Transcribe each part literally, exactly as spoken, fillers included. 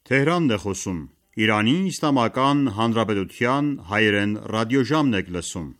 Թեհրանն է խոսում։ Իրանի Իսլամական Հանրապետության հայերեն ռադիոժամն եք լսում։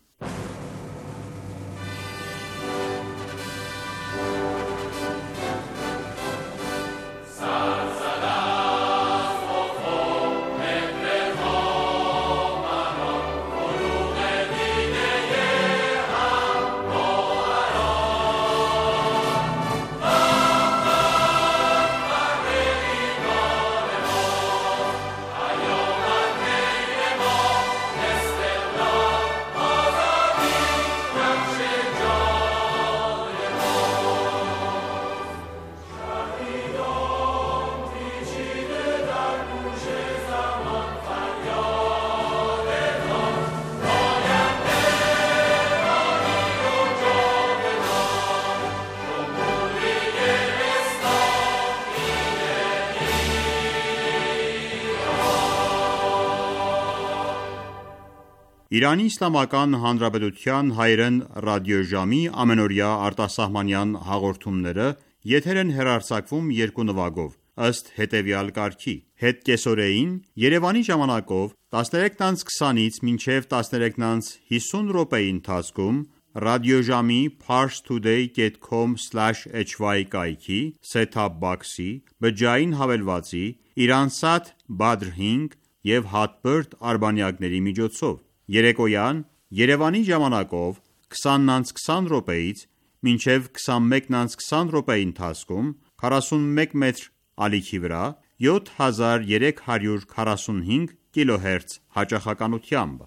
Իրանի Իսլամական Հանրապետության հայերեն ռադիոժամի ամենօրյա արտասահմանյան հաղորդումները եթեր են հեռարձակվում երկու նվագով, ըստ հետևյալ կարգի. Հետկեսօրեին Երևանի ժամանակով տասներեքից քսանից մինչև տասներեքից հիսուն րոպեի ընթացքում ռադիոժամի parstoday dot com slash h y կայքի, set-top box-ի, բջջային հավելվածի, Iransat Badr հինգ և Hotbird արբանյակների միջոցով, երեկոյան Երևանի ժամանակով քսանից քսան րոպեից մինչև քսանմեկից քսան րոպեի ընթացքում քառասունմեկ մետր ալիքի վրա յոթ հազար երեք հարյուր քառասունհինգ կիլոհերց հաճախականությամբ։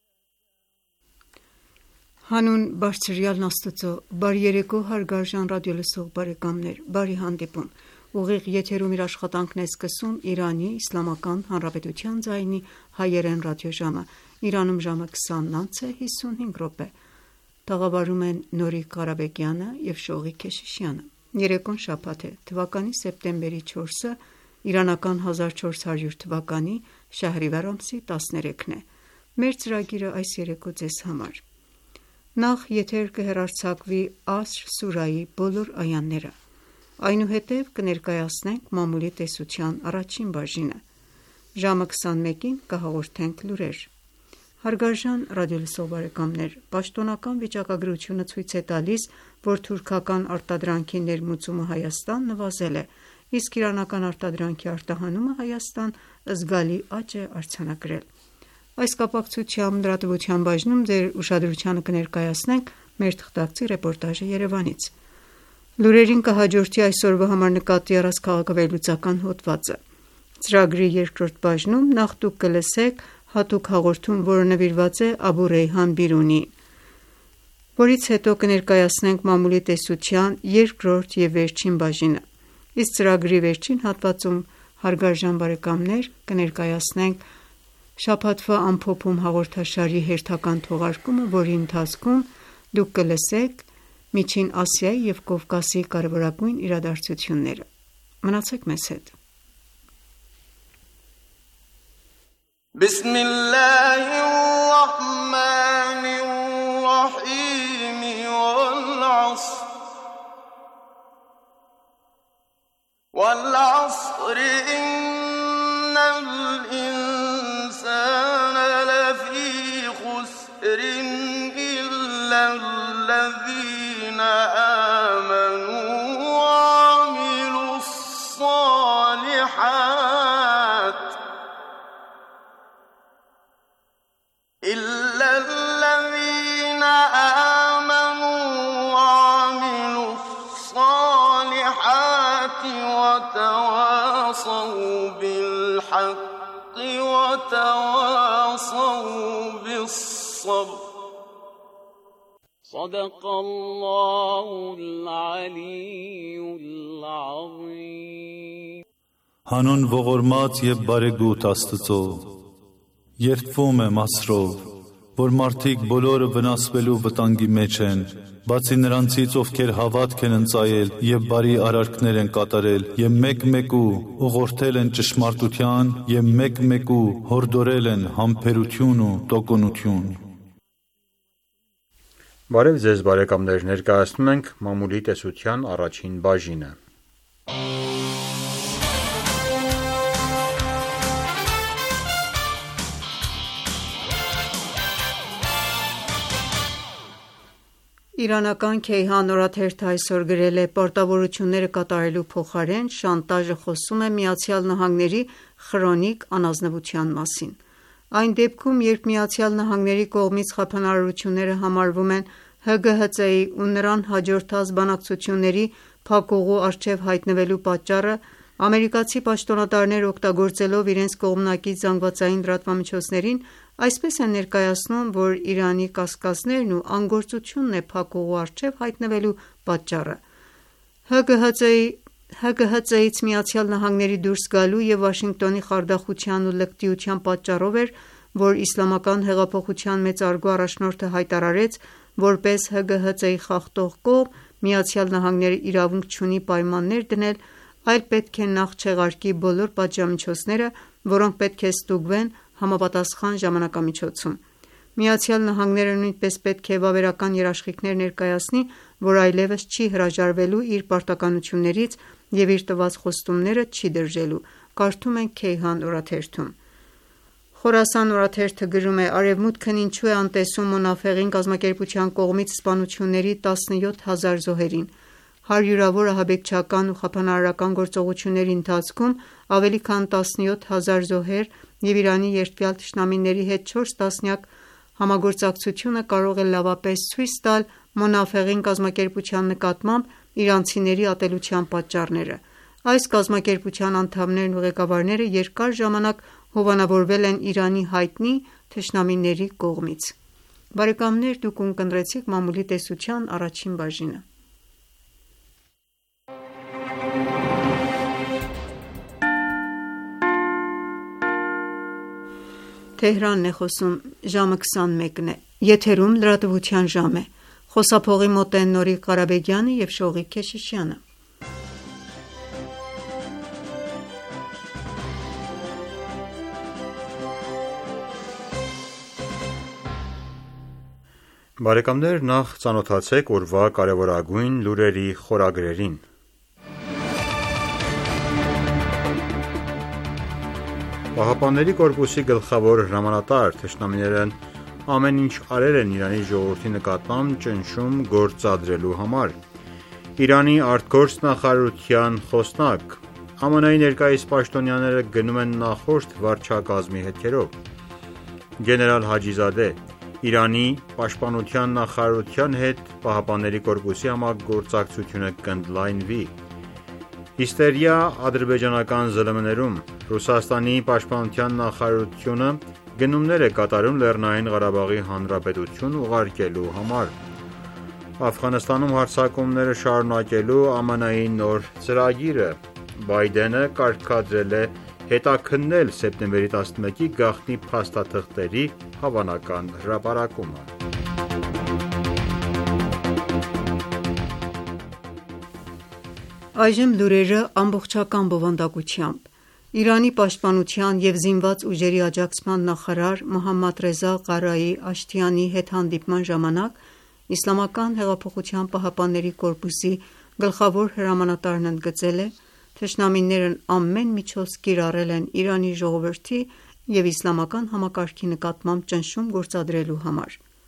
Հանուն բարձրյալն Աստծո, բարի երեկո հարգարժան ռադիոլսող բարեկամներ, բարի հանդիպում։ Ուղիղ եթերում իր աշխատանքն է սկսում Իրանի Իսլամական Հանրապետության ձայնի հայերեն ռադիոժամը։ Իրանում ժամը քսանն անց է հիսունհինգ րոպե։ Տաղավարում են Նորիկ Ղարաբեկյանը և Շողիկ Քեշիշյանը։ Երեկոն շաբաթ է, թվականի սեպտեմբերի չորսը, իրանական հազար չորս հարյուր թվականի շահրիվար ամսի տասներեքն է։ Մեր ծրագիրը այս երեկո ձեզ համար: Նախ եթեր կհեռարձակվի Ասր սուրայի բոլոր այաները, այնուհետև կներկայացնենք մամուլի տեսության առաջին բաժինը, ժամը քսանմեկին կհաղորդենք լուրեր։ Հարգարժան ռադիոլսող բարեկամներ, պաշտոնական վիճակագրությունը ցույց է տալիս, որ թուրքական արտադրանքի ներմուծումը Հայաստան նվազել է, իսկ իրանական արտադրանքի արտահանումը Հայաստան զգալի աճ է արձանագրել։ Այս կապակցությամբ լրատվության բաժնում ձեր ուշադրությանը կներկայացնենք մեր թղթակցի ռեպորտաժը Երևանից։ Լուրերին կհաջորդի այսօրվա համար նկատի առած քաղաքավերլուծական հոդվածը։ Ծրագրի երկրորդ բաժնում նախ դուք կլսեք հատուկ հաղորդում, որը նվիրված է Աբու Ռեյհան Բիրունիին, որից հետո կներկայացնենք մամուլի տեսության երկրորդ և վերջին բաժինը, իսկ ծրագրի վերջին հատվածում, հարգարժան բարեկամներ, կներկայացնենք շաբաթվա ամփոփում հաղորդաշարի հերթական թողարկումը, որի ընթացքում դուք կլսեք Միջին Ասիայի և Կովկասի կարևորագույն իրադարձությունները։ Մնացեք մեզ հետ։ بسم الله الرحمن الرحيم والعصر والعصر إن الإنسان لفي خسر إلا الذين آمنوا وعملوا الصالحات إلا الذين آمنوا وعملوا الصالحات وتواصوا بالحق وتواصوا بالصبر صدق الله العلي العظيم Հանուն ողորմած և բարեգութ Աստծո, երդվում եմ ասրով, որ մարդիկ բոլորը վնասվելու վտանգի մեջ են, բացի նրանցից, ովքեր հավատք են ընծայել և բարի արարքներ են կատարել և մեկ-մեկու ուղղորդել են ճշմարտության և մեկ-մեկու հորդորել են համբերություն ու տոկունություն։ Բարև ձեզ բարեկամներ, ներկայացնում ենք մամուլի տեսության առաջին բաժինը։ Իրանական Քեյհան օրաթերթը այսօր գրել է. «Պարտավորությունները կատարելու փոխարեն շանտաժը խոսում է ԱՄՆ-ի խրոնիկ անազնվության մասին»։ Այն դեպքում, երբ ԱՄՆ-ի կողմից խափանարարությունները համարվում են ՀԳՀԾ-ի ու նրան հաջորդած բանակցությունների փակուղու առջև հայտնվելու պատճառը, ամերիկացի պաշտոնատարները օգտագործելով իրենց կողմնակից ԶԼՄ-ներին, այսպես են ներկայացնում, որ Իրանի կասկածներն ու անգործությունն է փակուղու առջև հայտնվելու պատճառը։ ՀԳՀԾ-ից ԱՄՆ դուրս գալու և Վաշինգտոնի խարդախության ու լկտիության պատճառով էր, որ Իսլամական հեղափոխության մեծարգո առաջնորդը հայտարարեց, որպես ՀԳՀԾ-ի խախտող կողմ ԱՄՆ-ն իրավունք չունի պայմաններ դնել, այլ պետք է նախ չեղարկի բոլոր պատժամիջոցները, որոնք պետք է ստուգվեն համապատասխան ժամանակամիջոցում։ ԱՄՆ-ն նույնպես պետք է վավերական երաշխիքներ ներկայացնի, որ այլևս չի հրաժարվելու իր պարտականություններից և իր տված խոստումները չի դրժելու։ Կարդում ենք Քեյհան օրաթերթում։ Խորասան օրաթերթը գրում է. «Արևմուտքն ինչու է անտեսում Մոնաֆեղին կազմակերպության կողմից սպանությունների տասնյոթ հազար զոհերին։ Հարյուրավոր ահաբեկչական ու խափանարարական գործողությունների ընթացքում ավելի քան տասնյոթ հազար զոհեր և Իրանի երդվյալ թշնամիների հետ չորս տասնյակ համագործակցությունը կարող է լավապես ցույց տալ Մոնաֆեղին կազմակերպության նկատմամբ իրանցիների ատելության պատճառները։ Այս կազմակերպության անդամներն ու ղեկավարները երկար ժամանակ հովանավորվել են Իրանի հայտնի թշնամիների կողմից»։ Բարեկամներ դուք ունկնդրեցիք մամուլի տեսության առաջին բաժինը։ Բարեկամներ նախ ծանոթացեք օրվա կարևորագույն լուրերի խորագրերին։ ԻՀՊԿ-ի գլխավոր հրամանատար թշնամիներն ամեն ինչ արել են Իրանի ժողովրդի նկատմամբ ճնշում գործադրելու համար։ Իրանի ԱԳ նախարարության խոսնակ. ԱՄՆ-ի ներկայիս պաշտոնյաները գնում են նախորդ վարչակազմի հետքերով։ Գեներալ Հաջիզադե. Իրանի պաշտպանության նախարարության հետ ԻՀՊԿ-ի համագործակցությունը կընդլայնվի։ Հիստերիա ադրբեջանական ԶԼՄ-ներում։ Ռուսաստանի պաշտպանության նախարարությունը գնումներ է կատարում Լեռնային Ղարաբաղի Հանրապետություն ուղարկելու համար։ Աֆղանստանում հարձակումները շարունակելու ԱՄՆ-ի նոր ծրագիրը։ Բայդենը կարգադրել է հետաքննել սեպտեմբերի տասնմեկի գաղտնի փաստաթղթերի հավանական հրապարակումը։ Այժմ լուրերը ամբողջական բովանդակությամբ։ Իրանի պաշտպանության և զինված ուժերի աջակցման նախարար Մոհամմադ Ռեզա Ղարայի Աշթիանի հետ հանդիպման ժամանակ ԻՀՊԿ-ի գլխավոր հրամանատարն ընդգծել է. «Թշնամիներն ամեն միջոց կիրառել են Իրանի ժողովրդի և իսլամական համակարգի նկատմամբ ճնշում գործադրելու համար»։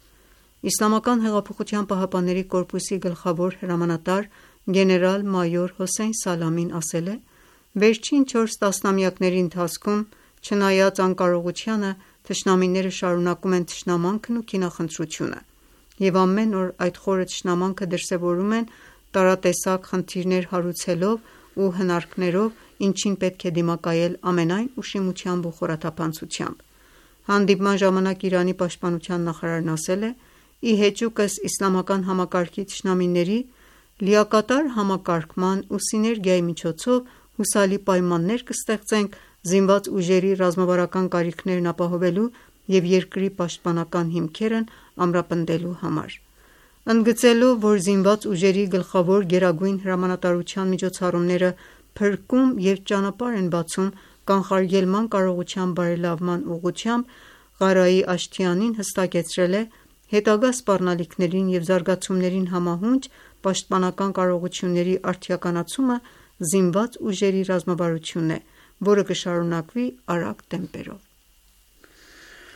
ԻՀՊԿ-ի գլխավոր հրամանատար գեներալ-մայոր Հոսեյն Սալամին ասել է. «Վերջին չորս տասնամյակների ընթացքում, չնայած անկարողությանը, թշնամիները շարունակում են թշնամանքն ու քինախնդրությունը և ամեն օր այդ խորը թշնամանքը դրսևորում են տարատեսակ խնդիրներ հարուցելով ու հնարքներով, ինչին պետք է դիմակայել ամենայն ուշիմությամբ ու խորաթափանցությամբ»։ Հանդիպման ժամանակ Իրանի պաշտպանության նախարարն ասել է. «Ի հեճուկս իսլամական համակարգի թշնամիների, լիակատար համակարգման ու սիներգիայի միջոցով հուսալի պայմաններ կստեղծենք զինված ուժերի ռազմավարական կարիքներն ապահովելու և երկրի պաշտպանական հիմքերն ամրապնդելու համար»։ Ընդգծելով, որ զինված ուժերի գլխավոր գերագույն հրամանատարության միջոցառումները փրկում և ճանապարհ են բացում կանխարգելման կարողության բարելավման ուղղությամբ, Ղարայի Աշթիանին հստակեցրել է. «Հետագա սպառնալիքներին և զարգացումներին համահունչ պաշտպանական կարողությունների արդիականացումը զինված ուժերի ռազմավարությունն է, որը կշարունակվի արագ տեմպերով»։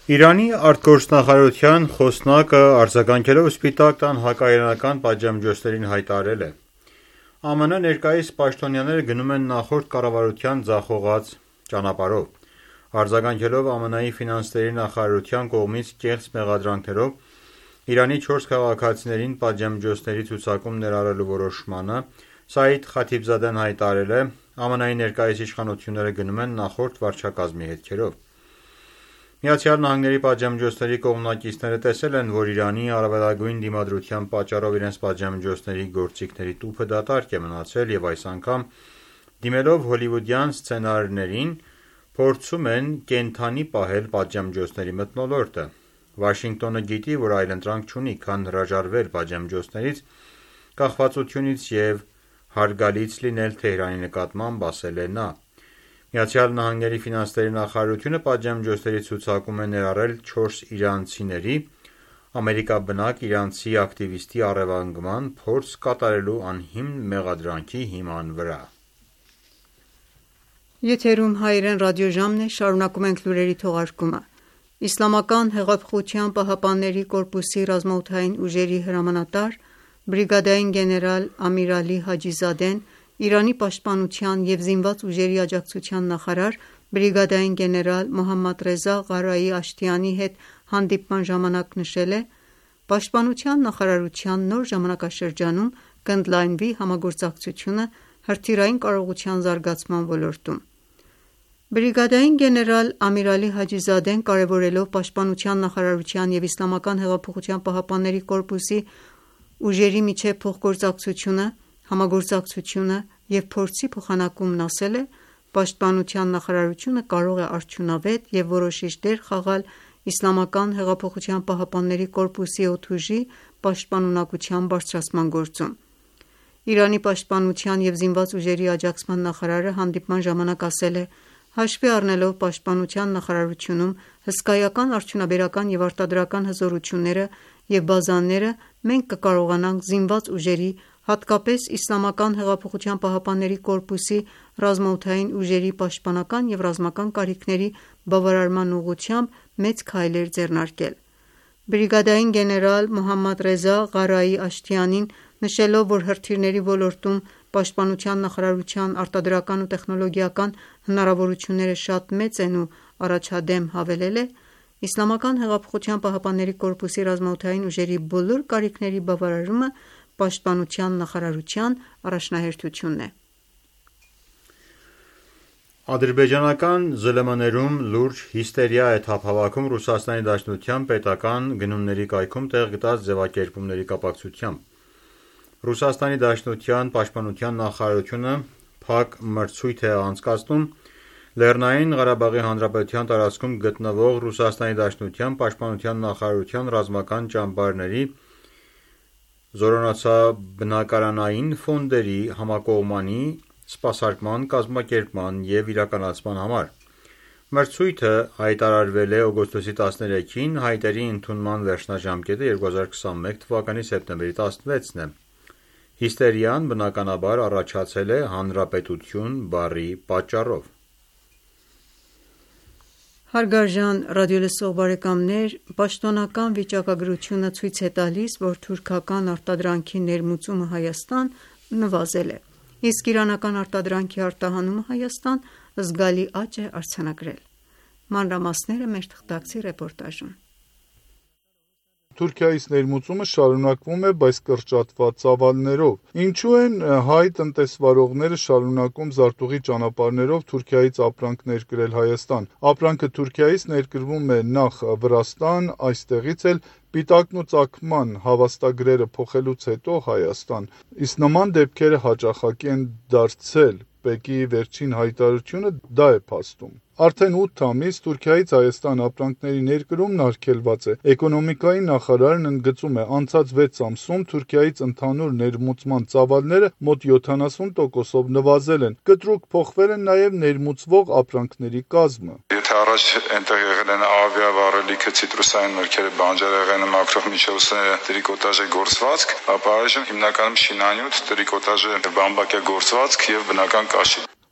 Իրանի արտգործնախարարության խոսնակը արձագանքելով Սպիտակ տան հակաիրանական պատժամիջոցներին հայտարարել է. «ԱՄՆ ներկայիս պաշտոնյաները գնում են նախորդ կառավարության ձախողած ճանապարհով»։ Արձագանքելով ԱՄՆ-ի ֆինանսների նախարարության կողմից կեղծ մեղադրանքներով Իրանի չորս քաղաքացիներին պատժամիջոցների ցուցակում ներառելու որոշմանը, Սաիդ Խաթիբզադեն հայտարարել է. «ԱՄՆ-ի ներկայիս իշխանությունները գնում են նախորդ վարչակազմի հետքերով»։ ԱՄՆ-ի պատժամիջոցների կողմնակիցները տեսել են, որ Իրանի առավելագույն դիմադրության պատճառով իրենց պատժամիջոցների գործիքների տուփը դատարկ է մնացել և այս անգամ, դիմելով հոլիվուդյան սցենարներին, փորձում են կենդանի պահել պատժամիջոցների մթնոլորտը։ Վաշինգտոնը գիտի, որ այլընտրանք չունի, քան հրաժարվել պատժամիջոցներից, կախվածությունից և հարգալից լինել Թեհրանի նկատմամբ, ասել է նա։ ԱՄՆ-ի ֆինանսների նախարարությունը պատժամիջոցների ցուցակում է ներառել չորս իրանցիների՝ ամերիկաբնակ իրանցի ակտիվիստի առևանգման փորձ կատարելու անհիմն մեղադրանքի հիման վրա։ Եթերում հայերեն ռադիոժամն է, շարունակում ենք լուրերի թողարկումը։ Իսլամական հեղափոխության պահապանների կորպուսի ռազմաօդային ուժերի հրամանատար, բրիգադային գեներալ Ամիր Ալի Հաջիզադեն Իրանի պաշտպանության և զինված ուժերի աջակցության նախարար բրիգադային գեներալ Մոհամմադ Ռեզա Ղարայի Աշթիանի հետ հանդիպման ժամանակ նշել է. «Պաշտպանության նախարարության նոր ժամանակաշրջանում կընդլայնվի համագործակցությունը հրթիռային կարողության զարգացման ոլորտում»։ Բրիգադային գեներալ Ամիր Ալի Հաջիզադեն կարևորելով պաշտպանության նախարարության և Իսլամական հեղափոխության պահապանների կորպուսի ուժերի միջև փոխգործակցությունը, համագործակցությունը և փորձի փոխանակումն ասել է. «Պաշտպանության նախարարությունը կարող է արդյունավետ և որոշիչ դեր խաղալ Իսլամական հեղափոխության պահապանների կորպուսի օդուժի պաշտպանունակության բարձրացման գործում»։ Իրանի պաշտպանության և զինված ուժերի աջակցման նախարարը հանդիպման ժամանակ ասել է. «Հաշվի առնելով պաշտպանության նախարարությունում հսկայական արդյունաբերական և արտադրական հզորությունները և բազաները, մենք կկարողանանք զինված ուժերի, հատկապես Իսլամական հեղափոխության պահապանների կորպուսի ռազմաօդային ուժերի պաշտպանական և ռազմական կարիքների բավարարման ուղղությամբ մեծ քայլեր ձեռնարկել»։ Բրիգադային գեներալ Մոհամմադ Ռեզա Ղարայի Աշթիանին նշելով, որ հրթիռների ոլորտում պաշտպանության նախարարության արտադրական ու տեխնոլոգիական հնարավորությունները շատ մեծ են ու առաջադեմ, հավելել է. «Իսլամական հեղափոխության պահապանների կորպուսի ռազմաօդային ուժերի բոլոր կարիքների բավարարումը պաշտպանության նախարարության առաջնահերթությունն է»։ Ադրբեջանական ԶԼՄ-ներում լուրջ հիստերիա է թափ հավաքում Ռուսաստանի Դաշնության պետական գնումների կայքում տեղ գտած ձևակերպումների կապակցությամբ։ Ռուսաստանի Դաշնության պաշտպանության նախարարությունը փակ մրցույթ է անցկացնում Լեռնային Ղարաբաղի Հանրապետության տարածքում գտնվող Ռուսաստանի Դաշնության պաշտպանության նախարարության ռազմական ճամբարների զորամասաբնակարանային ֆոնդերի համակողմանի սպասարկման, կազմակերպման և իրականացման համար։ Մրցույթը հայտարարվել է օգոստոսի տասներեքին, հայտերի ընդունման վերջնաժամկետը երկու հազար քսանմեկ թվականի սեպտեմբերի տասնվեցն է։ Հիստերիան բնականաբար առաջացել է «հանրապետություն» բառի պատճառով։ Հարգարժան ռադիոլսող բարեկամներ, պաշտոնական վիճակագրությունը ցույց է տալիս, որ թուրքական արտադրանքի ներմուծումը Հայաստան նվազել է, իսկ իրանական արտադրանքի արտահանումը Հայաստան զգալի աճ է արձանագրել։ Մանրամասները մեր թղթակցի ռեպորտաժում։ Թուրքիայից ներմուծումը շարունակվում է, բայց կրճատված ծավալներով։ Ինչու են հայ տնտեսվարողները շարունակում զարտուղի ճանապարհներով Թուրքիայից ապրանք ներկրել Հայաստան։ Ապրանքը Թուրքիայից ներկրվում է նախ Վրաստան, այստեղից էլ պիտակն ու ծագման հավաստագրերը փոխելուց հետո Հայաստան։ Իսկ նման դեպքերը հաճախակի են դարձել։ ՊԵԿ-ի վերջին հայտարարությունը դա է փաստում։ Արդեն ութ ամիս Թուրքիայից Հայաստան ապրանքների ներկրումն արգելված է։ Էկոնոմիկայի նախարարն ընդգծում է, անցած վեց ամսում Թուրքիայից ընդհանուր ներմուծման ծավալները մոտ յոթանասուն տոկոսով նվազել են։ Կտրուկ փոխվել է նաև ներմուծվող ապրանքների կազմը։ Եթե առաջ այնտեղ եղել են ավիավառելիքը, ցիտրուսային մրգերը, բանջարեղենը, մակրոմիջոցները, տրիկոտաժը, գործվածք, ապա այժմ հիմնականում շինանյութ, տրիկոտաժը, բամբակյա գործվածք եւ բնական կաշի։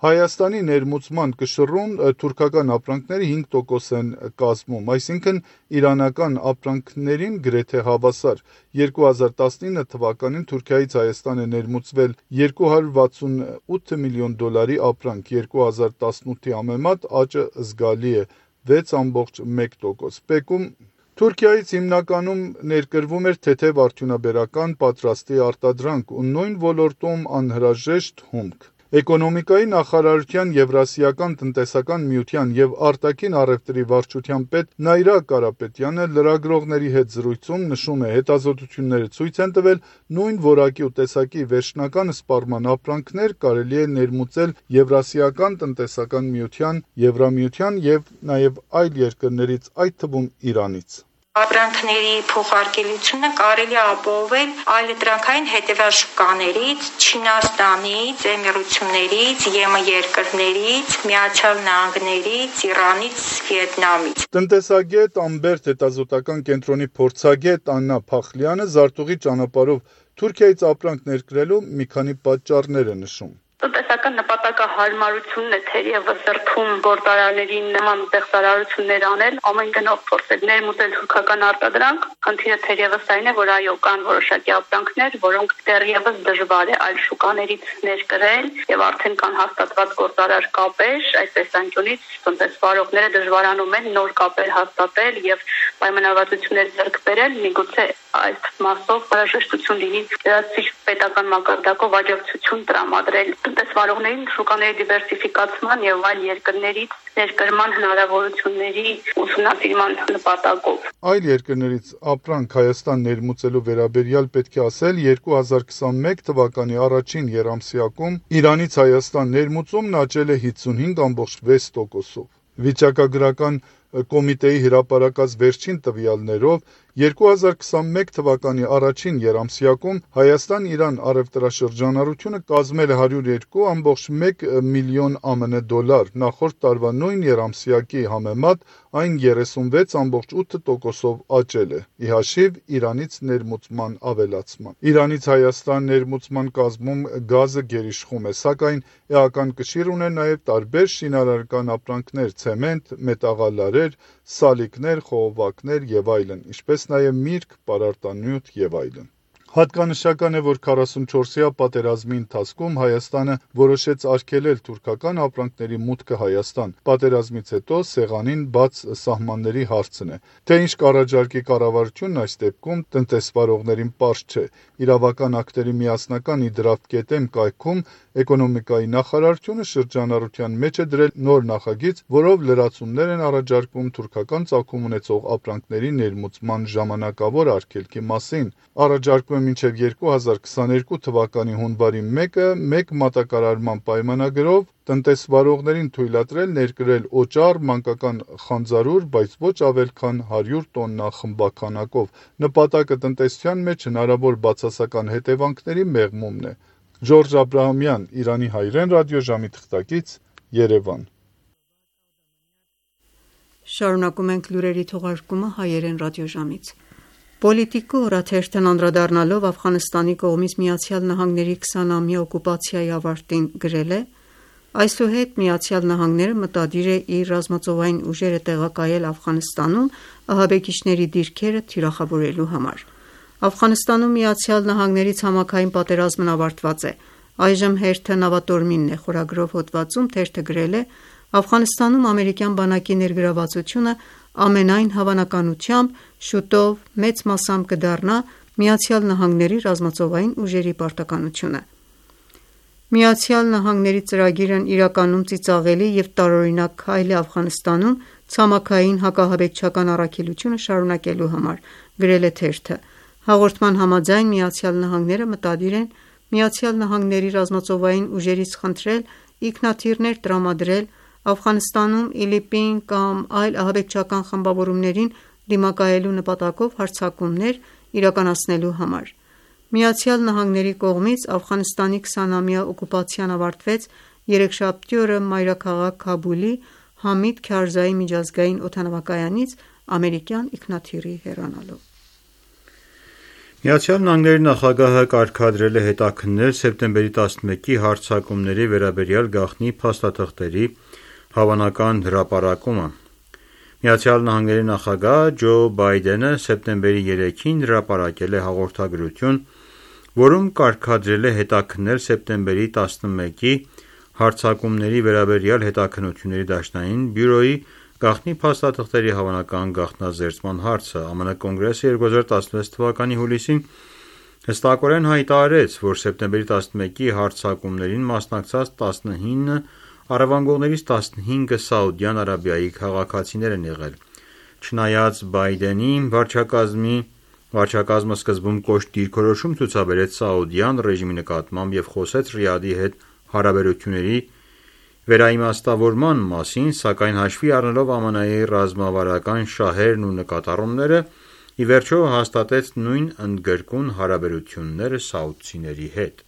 Հայաստանի ներմուծման կշռում թուրքական ապրանքները հինգ տոկոս են կազմում, այսինքն իրանական ապրանքներին գրեթե հավասար։ երկու հազար տասնինը թվականին Թուրքիայից Հայաստան է ներմուծվել երկու հարյուր վաթսունութ միլիոն դոլարի ապրանք, երկու հազար տասնութի համեմատ աճը զգալի է վեց կόμma մեկ տոկոս։ Պեկում Թուրքիայից հիմնականում ներկրվում էր թեթև արդյունաբերական պատրաստի արտադրանք ու նույն ոլորտում անհրաժեշտ հումք։ Էկոնոմիկայի նախարարության Եվրասիական տնտեսական միության և արտաքին առևտրի վարչության պետ Նայրա Կարապետյանը լրագրողների հետ զրույցում նշում է, հետազոտությունները ցույց են տվել նույն որակի ու տեսակի վերջնական սպառման ապրանքներ կարելի է ներմուծել Եվրասիական տնտեսական միության, Եվրամիության և նաև այլ երկրներից, այդ թվում Իրանից։ Ապրանքների փոխարկելությունը կարելի է ապահովել այլընտրանքային հետևյալ շուկաներից՝ Չինաստանից, Էմիրություններից, ԵՄ երկրներից, Միացյալ Նահանգներից, Իրանից, Վիետնամից։ Տնտեսագետ Ամբերտ հետազոտական կենտրոնի փորձագետ Աննա Փախլյանը զարտուղի ճանապարհով Թուրքիայից ապրանք ներկրելու մի քանի պատճառներ է նշում։ Տնտեսական նպատակահարմարությունն է թերևս դրդում գործարարներին նման ստեղծարարություններ անել, ամեն գնով փորձել ներմուծել թուրքական արտադրանք։ Խնդիրը թերևս այն է, որ այո, կան որոշակի ապրանքներ, որոնք դեռևս դժվար է այլ շուկաներից ներկրել եւ արդեն կան հաստատված գործարար կապեր, այս տեսանկյունից տնտեսվարողները դժվարանում են նոր կապեր հաստատել եւ պայմանավորվածություններ ձեռք բերել, միգուցե այս մասով հրաժեշտություն լինի դրացի պետական մակարդակով աջակցություն տրամադրել տնտեսվարողներին շուկաների դիվերսիֆիկացման եւ այլ երկրներից ներկրման հնարավորությունների ուսումնասիրման նպատակով։ Այլ երկրներից ապրանք Հայաստան ներմուծելու վերաբերյալ պետք է ասել երկու հազար քսանմեկ թվականի առաջին եռամսյակում Իրանից Հայաստան ներմուծումն աճել է հիսունհինգ կόμma վեց տոկոսով։ Վիճակագրական կոմիտեի հրապարակած վերջին տվյալներով երկու հազար քսանմեկ թվականի առաջին եռամսյակում Հայաստան-Իրան առևտրաշրջանառությունը կազմել է հարյուր երկու կόμma մեկ միլիոն ԱՄՆ դոլար, նախորդ տարվա նույն եռամսյակի համեմատ այն երեսունվեց կόμma ութ տոկոսով աճել է, ի հաշիվ Իրանից ներմուծման ավելացման։ Իրանից Հայաստան ներմուծման կազմում գազը գերիշխում է, սակայն էական կշիռ ունեն նաև տարբեր շինարարական ապրանքներ, ցեմենտ, մետաղալարեր, սալիկներ, խողովակներ եւ այլն, ինչպես նաև միրգ, պարարտանյութ եւ այլն։ Հատկանշական է, որ քառասունչորսյա պատերազմի ընթացքում Հայաստանը որոշեց արգելել թուրքական ապրանքների մուտքը Հայաստան։ Պատերազմից հետո սեղանին բաց սահմանների հարցն է։ Թե ինչ կառաջարկի կառավարությունն այս դեպքում տնտեսվարողներին պարզ չէ։ Իրավական ակտերի միասնական իդրաֆտ.am կայքում Էկոնոմիկայի նախարարությունը շրջանառության մեջ է դրել նոր նախագիծ, որով լրացումներ են առաջարկվում թուրքական ծագում ունեցող ապրանքների ներմուծման ժամանակավոր արգելքի մասին։ Առաջարկվում է մինչև երկու հազար քսաներկու թվականի հունվարի մեկը մեկ մատակարարման պայմանագրով տնտեսվարողներին թույլատրել ներկրել օճառ, մանկական խանձարուր, բայց ոչ ավել քան հարյուր տոննա խմբաքանակով։ Նպատակը տնտեսության մեջ հնարավոր բացասական հետևանքների մեղմումն է։ Ժորժ Աբրահամյան, Իրանի հայրեն ռադիոժամի թղթակից, Երևան։ Շարունակում ենք լուրերի թողարկումը հայերեն ռադիոժամից։ Պոլիտիկո օրաթերթն անդրադառնալով Աֆղանստանի կողմից Միացյալ Նահանգների քսանամյա օկուպացիայի ավարտին գրել է. Այսուհետ Միացյալ Նահանգները մտադիր է իր ռազմածովային ուժերը տեղակայել Աֆղանստանում ահաբեկիչների դիրքերը թիրախավորելու համար։ Աֆղանստանում Միացյալ Նահանգների ցամաքային պատերազմն ավարտված է։ Այժմ հերթը նավատորմինն է։ Խորագրով հոդվածում թերթը գրել է. Աֆղանստանում ամերիկյան բանակի ներգրավվածությունը ամենայն հավանականությամբ շուտով մեծ մասամբ կդառնա Միացյալ Նահանգների ռազմածովային ուժերի պարտականությունը։ Միացյալ Նահանգների ծրագիրն իրականում ծիծաղելի և տարօրինակ քայլ է Աֆղանստանում ցամաքային հակահաբեկչական առաքելությունը շարունակելու համար, գրել է թերթը։ Հաղորդման համաձայն Միացյալ Նահանգները մտադիր են Միացյալ Նահանգների ռազմածովային ուժերից խնդրել ինքնաթիռներ տրամադրել Աֆղանստանում ԻԼԻՊ-ին կամ այլ ահաբեկչական խմբավորումներին դիմակայելու նպատակով հարձակումներ իրականացնելու համար։ Միացյալ Նահանգների կողմից Աֆղանստանի քսանամյա օկուպացիան ավարտվեց երեքշաբթի օրը մայրաքաղաք Քաբուլի Համիդ Քարզայի միջազգային օդանավակայանից ամերիկյան ինքնաթիռի հեռանալով։ Միացյալ Նահանգների նախագահը կարգադրել է հետաքննել սեպտեմբերի տասնմեկի հարձակումների վերաբերյալ գաղտնի փաստաթղթերի հավանական հրապարակումը։ Միացյալ Նահանգների նախագահ Ջո Բայդենը սեպտեմբերի երեքին հրապարակել է հաղորդագրություն, որում կարգադրել է հետաքննել սեպտեմբերի տասնմեկի հարձակումների վերաբերյալ հետաքննությունների դաշնային բյուրոյի գաղտնի փաստաթղթերի հավանական գաղտնազերծման հարցը։ ԱՄՆ Կոնգրեսը երկու հազար տասնվեց թվականի հուլիսին հստակորեն հայտարարեց, որ սեպտեմբերի տասնմեկի հարձակումներին մասնակցած տասնհինգ առևանգողներից տասնհինգը Սաուդյան Արաբիայի քաղաքացիներ են եղել։ Չնայած Բայդենի վարչակազմի վարչակազմը սկզբում կոշտ դիրքորոշում ցուցաբերեց Սաուդյան ռեժիմի նկատմամբ և խոսեց Ռիադի հետ հարաբերությունների վերաիմաստավորման մասին, սակայն հաշվի առնելով ԱՄՆ-ի ռազմավարական շահերն ու նկատառումները, ի վերջո հաստատեց նույն ընդգրկուն հարաբերությունները սաուդցիների հետ։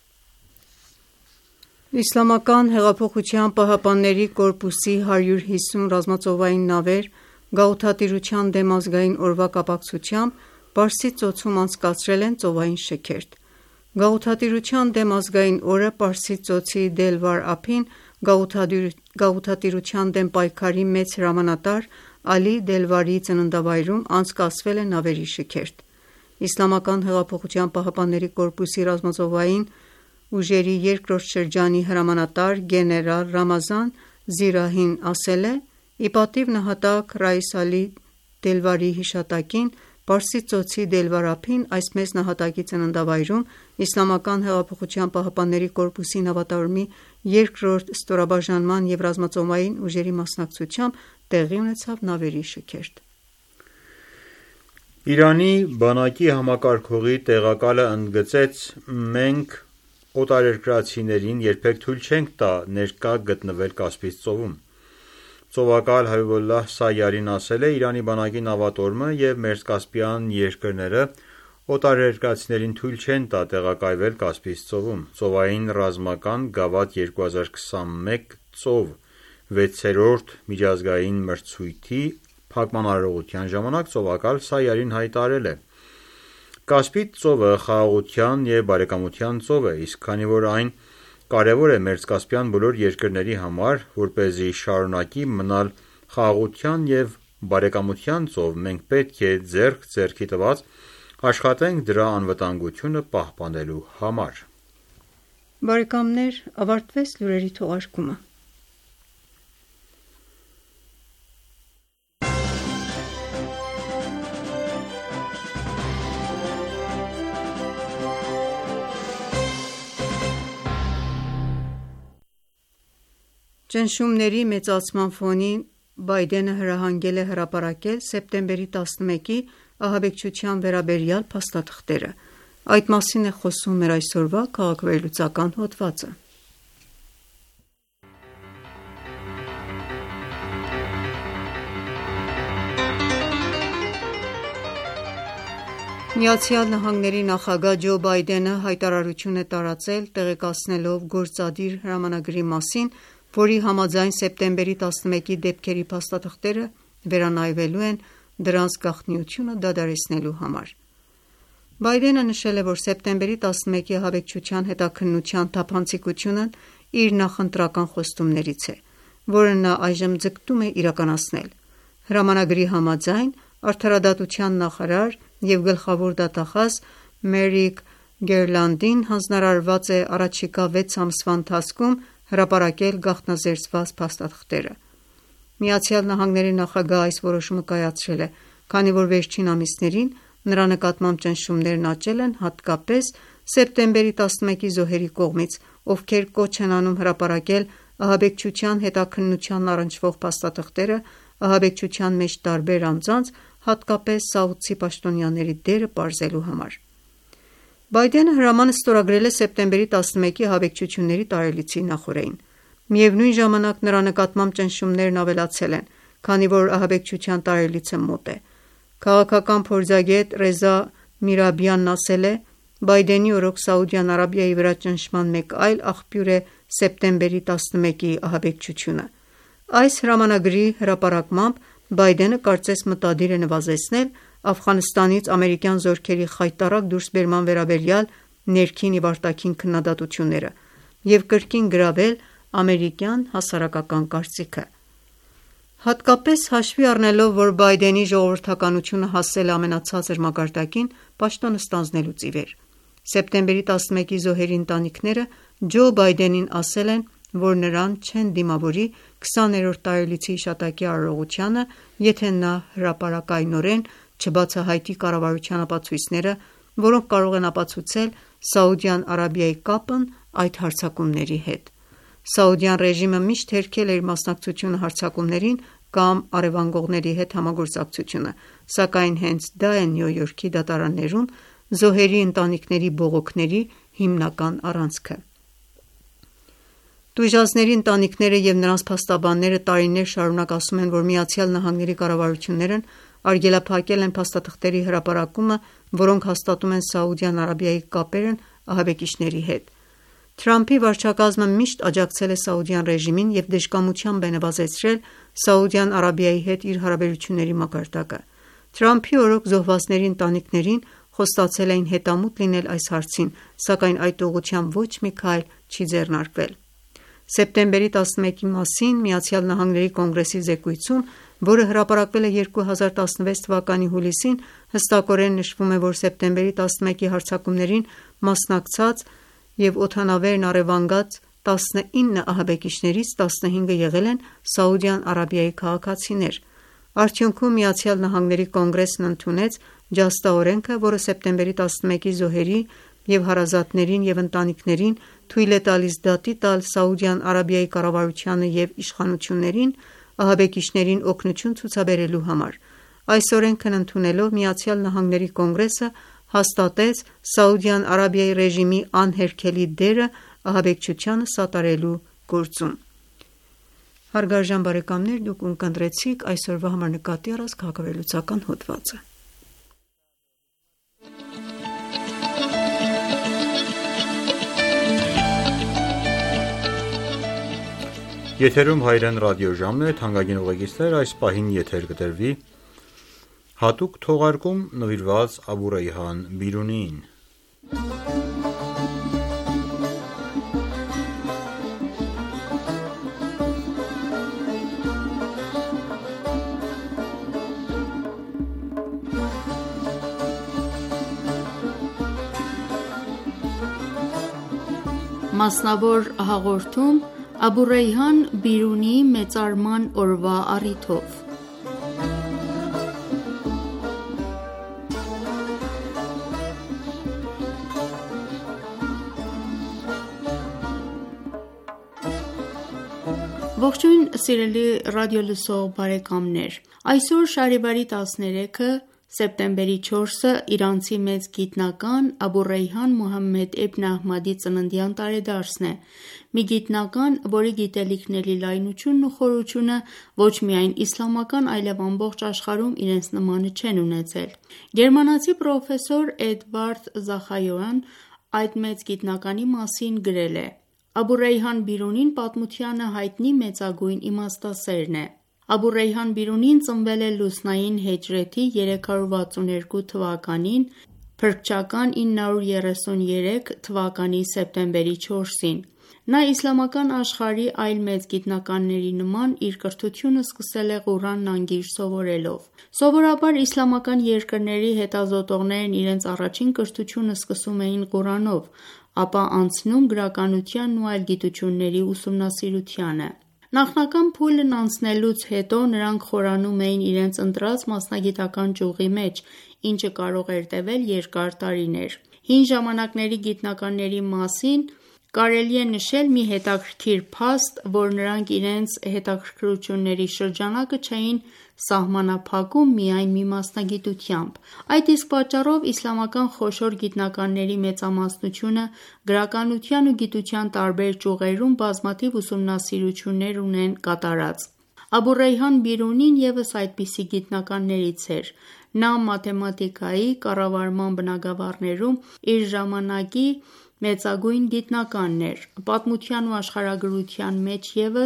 Իսլամական հեղափոխության պահապանների կորպուսի հարյուր հիսուն ռազմածովային նավեր գաղութատիրության դեմ ազգային օրվա կապակցությամբ Պարսից ծոցում անցկացրել են ծովային շքերթ։ Գաղութատիրության դեմ ազգային օրը Պարսից ծոցի Դելվար ափին գաղութատիրության դեմ պայքարի մեծ հրամանատար Ալի Դելվարի ծննդավայրում անցկացվել է նավերի շքերթ։ Իսլամական հեղափոխության պահապանների կորպուսի ռազմածովային ուժերի երկրորդ շրջանի հրամանատար գեներալ Ռամազան Զիրահին ասել է. «Ի պատիվ նահատակ Ռայիս Ալի Դելվարի հիշատակին Պարսից ծոցի Դելվար ափին այս մեծ նահատակի ծննդավայրում Իսլամական հեղափոխության պահապանների կորպուսի նավատորմի երկրորդ ստորաբաժանման և ռազմածովային ուժերի մասնակցությամբ տեղի ունեցավ նավերի շքերթ»։ Իրանի բանակի համակարգողի տեղակալը ընդգծեց. «Մենք օտարերկրացիներին երբեք թույլ չենք տա ներկա գտնվել Կասպից ծովում»։ Ծովակալ Հաբիբոլլահ Սայարին ասել է. «Իրանի բանակի նավատորմը և մերձկասպյան երկրները օտարերկրացիներին թույլ չեն տա տեղակայվել Կասպից ծովում»։ Ծովային ռազմական գավաթ երկու հազար քսանմեկ ծով վեցերորդ միջազգային մրցույթի փակման արարողության ժամանակ ծովակալ Սայարին հայտարարել է. «Կասպից ծովը խաղաղության և բարեկամության ծով է, իսկ քանի որ այն կարևոր է մերձկասպյան բոլոր երկրների համար, որպեսզի շարունակի մնալ խաղաղության և բարեկամության ծով, մենք պետք է ձեռք ձեռքի տված աշխատենք դրա անվտանգությունը պահպանելու համար»։ Բարեկամներ, ավարտվեց լուրերի թողարկումը։ Ճնշումների մեծացման ֆոնին Բայդենը հրահանգել է հրապարակել սեպտեմբերի տասնմեկի ահաբեկչության վերաբերյալ փաստաթղթերը։ Այդ մասին է խոսում մեր այսօրվա քաղաքվերլուծական հոդվածը։ Միացյալ Նահանգների նախագահ Ջո Բայդենը հայտարարություն է տարածել տեղեկացնելով գործադիր հրամանագրի մասին, որի համաձայն սեպտեմբերի տասնմեկի դեպքերի փաստաթղթերը վերանայվելու են դրանց գաղտնիությունը դադարեցնելու համար։ Բայդենը նշել է, որ սեպտեմբերի տասնմեկի ահաբեկչության հետաքննության թափանցիկությունն իր նախընտրական խոստումներից է, որը նա այժմ ձգտում է իրականացնել։ Հրամանագրի համաձայն Արդարադատության նախարար և գլխավոր դատախազ Մերիք Գերլանդին հանձնարարված է առաջիկա վեց ամսվա ընթացքում հրապարակել գաղտնազերծված փաստաթղթերը։ Միացյալ Նահանգների նախագահը այս որոշումը կայացրել է, քանի որ վերջին ամիսներին նրա նկատմամբ ճնշումներն աճել են, հատկապես սեպտեմբերի տասնմեկի զոհերի կողմից, ովքեր կոչ են անում հրապարակել ահաբեկչության հետաքննությանն առնչվող փաստաթղթերը ահաբեկչության մեջ տարբեր անձանց, հատկապես սաուդցի պաշտոնյաների դերը պարզելու համար։ Բայդենը հրամանը ստորագրել է սեպտեմբերի տասնմեկի ահաբեկչությունների տարելիցի նախօրեին։ Միևնույն ժամանակ նրա նկատմամբ ճնշումներն ավելացել են, քանի որ ահաբեկչության տարելիցը մոտ է։ Քաղաքական փորձագետ Ռեզա Միրաբյանն ասել է. «Բայդենի օրոք Սաուդյան Արաբիայի վրա ճնշման մեկ այլ աղբյուր է սեպտեմբերի տասնմեկի ահաբեկչությունը»։ Այս հրամանագրի հրապարակմամբ Բայդենը կարծես մտադիր է նվազեցնել Աֆղանստանից ամերիկյան զորքերի խայտառակ դուրսբերման վերաբերյալ ներքին և արտաքին քննադատությունները և կրկին գրավել ամերիկյան հասարակական կարծիքը։ Հատկապես հաշվի առնելով, որ Բայդենի ժողովրդականությունը հասել է ամենացածր մակարդակին պաշտոնը ստանձնելուց ի վեր։ Սեպտեմբերի տասնմեկի զոհերի ընտանիքները Ջո Բայդենին ասել են, որ նրան չեն դիմավորի քսաներորդ տարելիցի հիշատակի արարողությանը, եթե նա հրապարակայնորեն չբացահայտի կառավարության ապացույցները, որոնք կարող են ապացուցել Սաուդյան Արաբիայի կապն այդ հարձակումների հետ։ Սաուդյան ռեժիմը միշտ հերքել է իր մասնակցությունը հարձակումներին կամ առևանգողների հետ համագործակցությունը, սակայն հենց դա է Նյու Յորքի դատարաններում զոհերի ընտանիքների բողոքների հիմնական առանցքը։ Տուժածների ընտանիքները և նրանց փաստաբանները տարիներ շարունակ ասում են, որ ԱՄՆ կառավարություններն արգելափակել են փաստաթղթերի հրապարակումը, որոնք հաստատում են Սաուդյան Արաբիայի կապերն ահաբեկիչների հետ։ Թրամփի վարչակազմը միշտ աջակցել է Սաուդյան ռեժիմին և դժկամությամբ է նվազեցրել Սաուդյան Արաբիայի հետ իր հարաբերությունների մակարդակը։ Թրամփի օրոք զոհվածների ընտանիքներին խոստացել էին հետամուտ լինել այս հարցին, սակայն այդ ուղղությամբ ոչ մի քայլ չի ձեռնարկվել։ Սեպտեմբերի տասնմեկի մասին ԱՄՆ Կոնգրեսի զեկույցում, որը հրապարակվել է երկու հազար տասնվեց թվականի հուլիսին, հստակորեն նշվում է, որ սեպտեմբերի տասնմեկի հարձակումներին մասնակցած և օդանավերն առևանգած տասնինը ահաբեկիչներից տասնհինգը եղել են Սաուդյան Արաբիայի քաղաքացիներ։ Արդյունքում ԱՄՆ Կոնգրեսն ընդունեց ջաստաօրենքը, որը սեպտեմբերի տասնմեկի զոհերի և հարազատներին և ընտանիքներին թույլ է տալիս դատի տալ Սաուդյան Արաբիայի կառավարությանը և իշխանություններին ահաբեկիչներին օգնություն ցուցաբերելու համար։ Այս օրենքն ընդունելով ԱՄՆ Կոնգրեսը հաստատեց Սաուդյան Արաբիայի ռեժիմի անհերքելի դերը ահաբեկչությանը սատարելու գործում։ Հարգարժան բարեկամներ, դուք ունկնդրեցիք այսօրվա համար նկատի առած քաղաքավերլուծական հոդվածը։ Եթերում հայրեն ռադիոժամն է, թանկագին ուղեկիցներ, այս պահին եթեր կտրվի հատուկ թողարկում նվիրված Աբու Ռեյհան Բիրունիին։ Մասնավոր հաղորդում Աբու Ռեյհան Բիրունիի մեծարման օրվա առիթով։ Ողջույն սիրելի ռադիոլսող բարեկամներ, այսօր շարիվարի տասներեքը սեպտեմբերի չորսը իրանցի մեծ գիտնական Աբու Ռեյհան Մուհամմեդ Իբն Ահմադի ծննդյան տարեդարձն է, մի գիտնական, որի գիտելիքների լայնությունն ու խորությունը ոչ միայն իսլամական, այլև ամբողջ աշխարհում իրենց նմանը չեն ունեցել։ Գերմանացի պրոֆեսոր Էդվարդ Զախայոան այդ մեծ գիտնականի մասին գրել է. Աբու Ռեյհան Բիրունին պատմությանը հայտնի մեծագույն իմաստասերն է։ Աբու Ռեյհան Բիրունին ծնվել է լուսնային հեջրեթի երեք հարյուր վաթսուններկու թվականին, փրկչական ինը հարյուր երեսուներեք թվականի սեպտեմբերի չորսին։ Նա իսլամական աշխարհի այլ մեծ գիտնականների նման իր կրթությունը սկսել է Ղուրանն անգիր սովորելով։ Սովորաբար իսլամական երկրների հետազոտողներն իրենց առաջին կրթությունը սկսում էին Ղուրանով, ապա անցնում գրականությանն ու այլ գիտությունների ուսումնասիրությանը։ Նախնական փուլն անցնելուց հետո նրանք խորանում էին իրենց ընտրած մասնագիտական ճյուղի մեջ, ինչը կարող էր տևել երկար տարիներ։ Հին ժամանակների գիտնականների մասին կարելի է նշել մի հետաքրքիր փաստ, որ նրանք իրենց հետաքրքրությունների շրջանակը չէին սահմանափակում միայն մի մասնագիտությամբ։ Այդ իսկ պատճառով իսլամական խոշոր գիտնականների մեծամասնությունը գրականության ու գիտության տարբեր ճյուղերում բազմաթիվ ուսումնասիրություններ ունեն կատարած։ Աբու Ռեյհան Բիրունին ևս այդպիսի գիտնականներից էր։ Նա մաթեմատիկայի, կառավարման բնագավառներում իր ժամանակի մեծագույն գիտնականն էր։ Պատմության ու աշխարհագրության մեջ ևս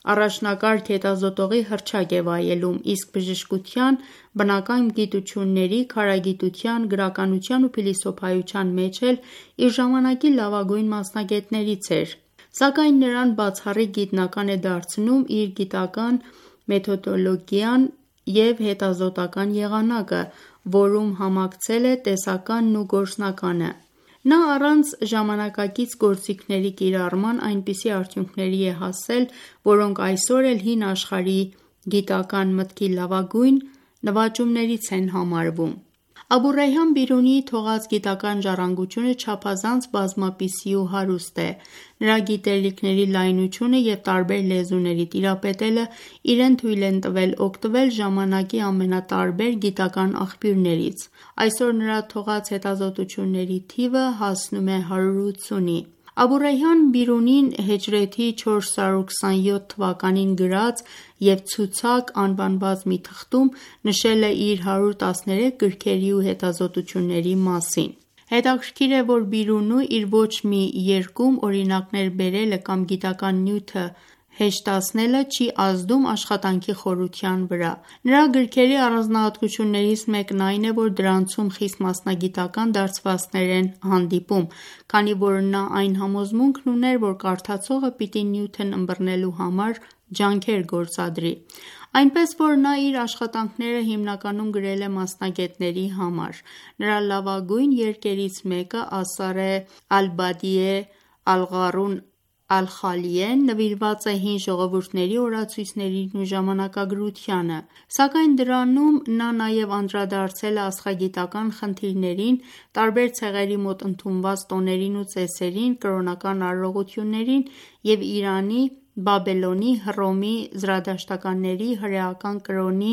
առաջնակարգ հետազոտողի հռչակ է վայելում, իսկ բժշկության, բնական գիտությունների, քարագիտության, գրականության ու փիլիսոփայության մեջ էլ իր ժամանակի լավագույն մասնագետներից էր, սակայն նրան բացառիկ գիտնական է դարձնում իր գիտական մեթոդոլոգիան և հետազոտական եղանակը, որում համակցել է տեսականն ու գործնականը։ Նա առանց ժամանակակից գործիքների կիրառման այնպիսի արդյունքների է հասել, որոնք այսօր էլ հին աշխարհի գիտական մտքի լավագույն նվաճումներից են համարվում։ Աբու Ռեյհան Բիրունիի թողած գիտական ժառանգությունը չափազանց բազմապիսի ու հարուստ է։ Նրա գիտելիքների լայնությունը և տարբեր լեզուների տիրապետելը իրեն թույլ են տվել օգտվել ժամանակի ամենատարբեր գիտական աղբյուրներից։ Այսօր նրա թողած հետազոտությունների թիվը հասնում է հարյուր ութսունի։ Աբու Ռեյհան Բիրունին հիջրեթի չորսսուն յոթ թվականին գրած և ցուցակ անվանված մի թղթում նշել է իր հարյուր տասներեք գրքերի ու հետազոտությունների մասին։ Հետաքրքիր է, որ Բիրունու իր ոչ մի երկում օրինակներ բերելը կամ գիտական նյութը հեշտացնելը չի ազդում աշխատանքի խորության վրա։ Նրա գրքերի առանձնահատկություններից մեկն այն է, որ դրանցում խիստ մասնագիտական դարձվածքներ են հանդիպում, քանի որ նա այն համոզմունքն ուներ, որ կարդացողը պիտի նյութն ըմբռնելու համար ջանքեր գործադրի։ Այնպես որ նա իր աշխատանքները հիմնականում գրել է մասնագետների համար։ Նրա լավագույն երկերից մեկը Ասար Ալ-Բադիե Ալ-Ղարուն Ալ-Խալիեն նվիրված է հին ժողովուրդների օրացույցներին ու ժամանակագրությանը, սակայն դրանում նա նաև անդրադարձել է աստղագիտական խնդիրներին, տարբեր ցեղերի մոտ ընդունված տոներին ու ծեսերին, կրոնական արարողություններին և Իրանի, Բաբելոնի, Հռոմի, զրադաշտականների, հրեական կրոնի,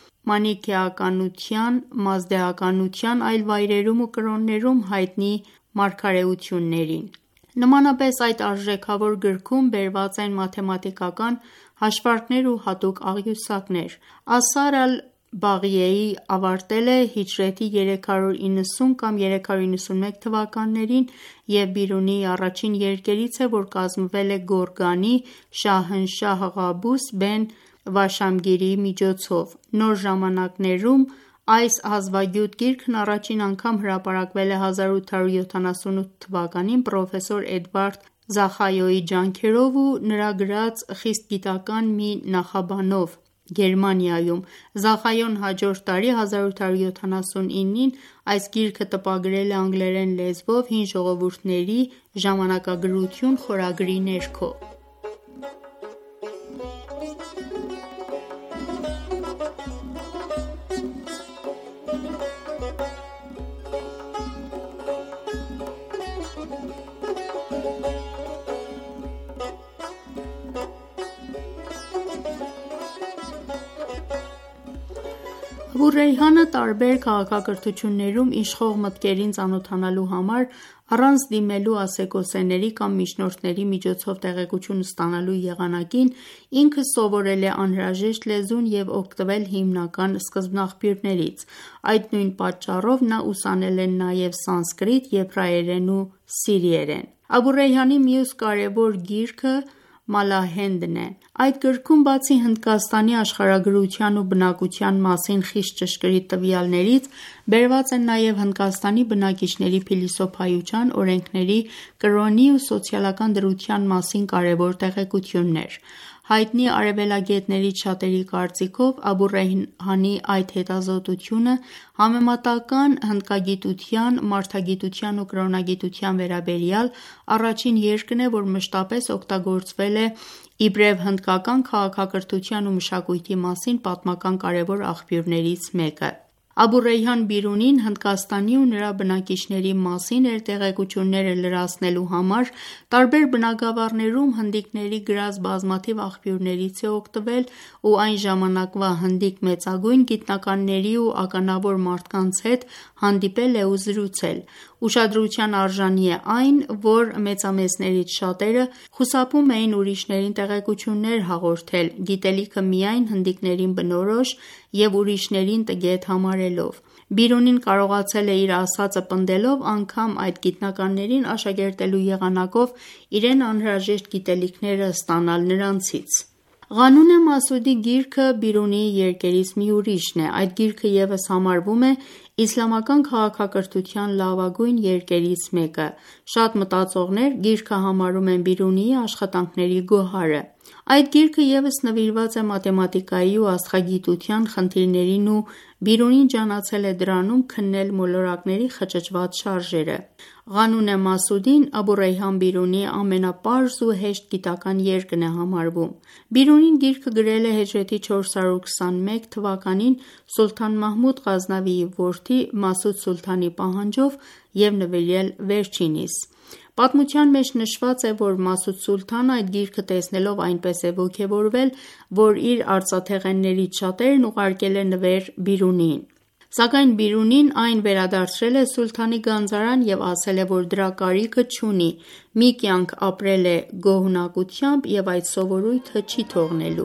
մանիքեականության, մազդեականության, այլ վայրերում ու կրոններում հայտնի մարգարեություններին։ Նմանապես այդ արժեքավոր գրքում բերված են մաթեմատիկական հաշվարկներ ու հատուկ աղյուսակներ։ Ասար Ալ-Բաղիեի ավարտել է հիջրեթի երեք հարյուր իննսուն կամ երեք հարյուր իննսունմեկ թվականներին և Բիրունիի առաջին երկերից է, որ կազմվել է Գորգանի Շահնշահ Ղաբուս բեն Վաշամգիրիի միջոցով։ Նոր ժամանակներում այս հազվագյուտ գիրքն առաջին անգամ հրապարակվել է հազար ութ հարյուր յոթանասունութ թվականին պրոֆեսոր Էդվարդ Զախայոյի ջանքերով ու նրա գրած խիստ գիտական մի նախաբանով Գերմանիայում։ Զախայոն հաջորդ տարի հազար ութ հարյուր յոթանասունինին այս գիրքը տպագրել է անգլերեն լեզվով հին ժողովուրդների ժամանակագրություն խորագրի ներքո։ Աբու Ռեյհանը տարբեր քաղաքակրթություններում իշխող մտքերին ծանոթանալու համար առանց դիմելու ասեկոսեների կամ միջնորդների միջոցով տեղեկություն ստանալու եղանակին ինքը սովորել է անհրաժեշտ լեզուն և օգտվել հիմնական սկզբնաղբյուրներից։ Այդ նույն պատճառով նա ուսանել է նաև սանսկրիտ, եբրայերեն ու սիրիերեն։ Աբու Ռեյհանի մյուս կարևոր գիրքը Մալահենդն է։ Այդ գրքում բացի Հնդկաստանի աշխարհագրության ու բնակության մասին խիստ ճշգրիտ տվյալներից, բերված են նաև Հնդկաստանի բնակիչների փիլիսոփայության, օրենքների, կրոնի ու սոցիալական դրության մասին կարևոր տեղեկություններ։ Հայտնի արևելագետներից շատերի կարծիքով Աբու Ռեյհանի այդ հետազոտությունը համեմատական հնդկագիտության, մարդագիտության ու կրոնագիտության վերաբերյալ առաջին երկն է, որ մշտապես օգտագործվել է իբրև հնդկական քաղաքակրթության ու մշակույթի մասին պատմական կարևոր աղբյուրներից մեկը։ Աբու Ռեյհան Բիրունին Հնդկաստանի ու նրա բնակիչների մասին իր տեղեկությունները լրացնելու համար տարբեր բնագավառներում հնդիկների գրած բազմաթիվ աղբյուրներից է օգտվել ու այն ժամանակվա հնդիկ մեծագույն գիտնականների ու ականավոր մարդկանց հետ հանդիպել է ու զրուցել։ Ուշադրության արժանի է այն, որ մեծամեծներից շատերը խուսափում էին ուրիշներին տեղեկություններ հաղորդել, գիտելիքը միայն հնդիկներին բնորոշ և ուրիշներին տգետ համարելով։ Բիրունին կարողացել է իր ասածը պնդելով անգամ այդ գիտնականներին աշակերտելու եղանակով իրեն անհրաժեշտ գիտելիքները ստանալ նրանցից։ Ղանունե Մասուդի գիրքը Բիրունիի երկերից մի ուրիշն է։ Այդ գիրքը ևս համարվում է իսլամական քաղաքակրթության լավագույն երկերից մեկը։ Շատ մտածողներ գիրքը համարում են Բիրունիի աշխատանքների գոհարը։ Այդ գիրքը ևս նվիրված է մաթեմատիկայի ու աստղագիտության խնդիրներին ու Բիրունին ջանացել է դրանում քննել մոլորակների խճճված շարժերը։ Ղանունե Մասուդին Աբու Ռեյհան Բիրունիի ամենապարզ ու հեշտ գիտական երկն է համարվում։ Բիրունին գիրքը գրել է հիջրեթի չորս հարյուր քսանմեկ թվականին Սուլթան Մահմուդ Ղազնավիի որդի Մասուդ Սուլթանի պահանջով և նվիրել վերջինիս։ Պատմության մեջ նշված է, որ Մասուդ Սուլթանը այդ գիրքը տեսնելով այնպես է ոգևորվել, որ իր արծաթեղեններից շատերն ուղարկել է նվեր Բիրունիին։ Սակայն Բիրունին այն վերադարձրել է Սուլթանի գանձարան և ասել է, որ դրա կարիքը չունի, մի կյանք ապրել է գոհունակությամբ և այդ սովորույթը չի թողնելու։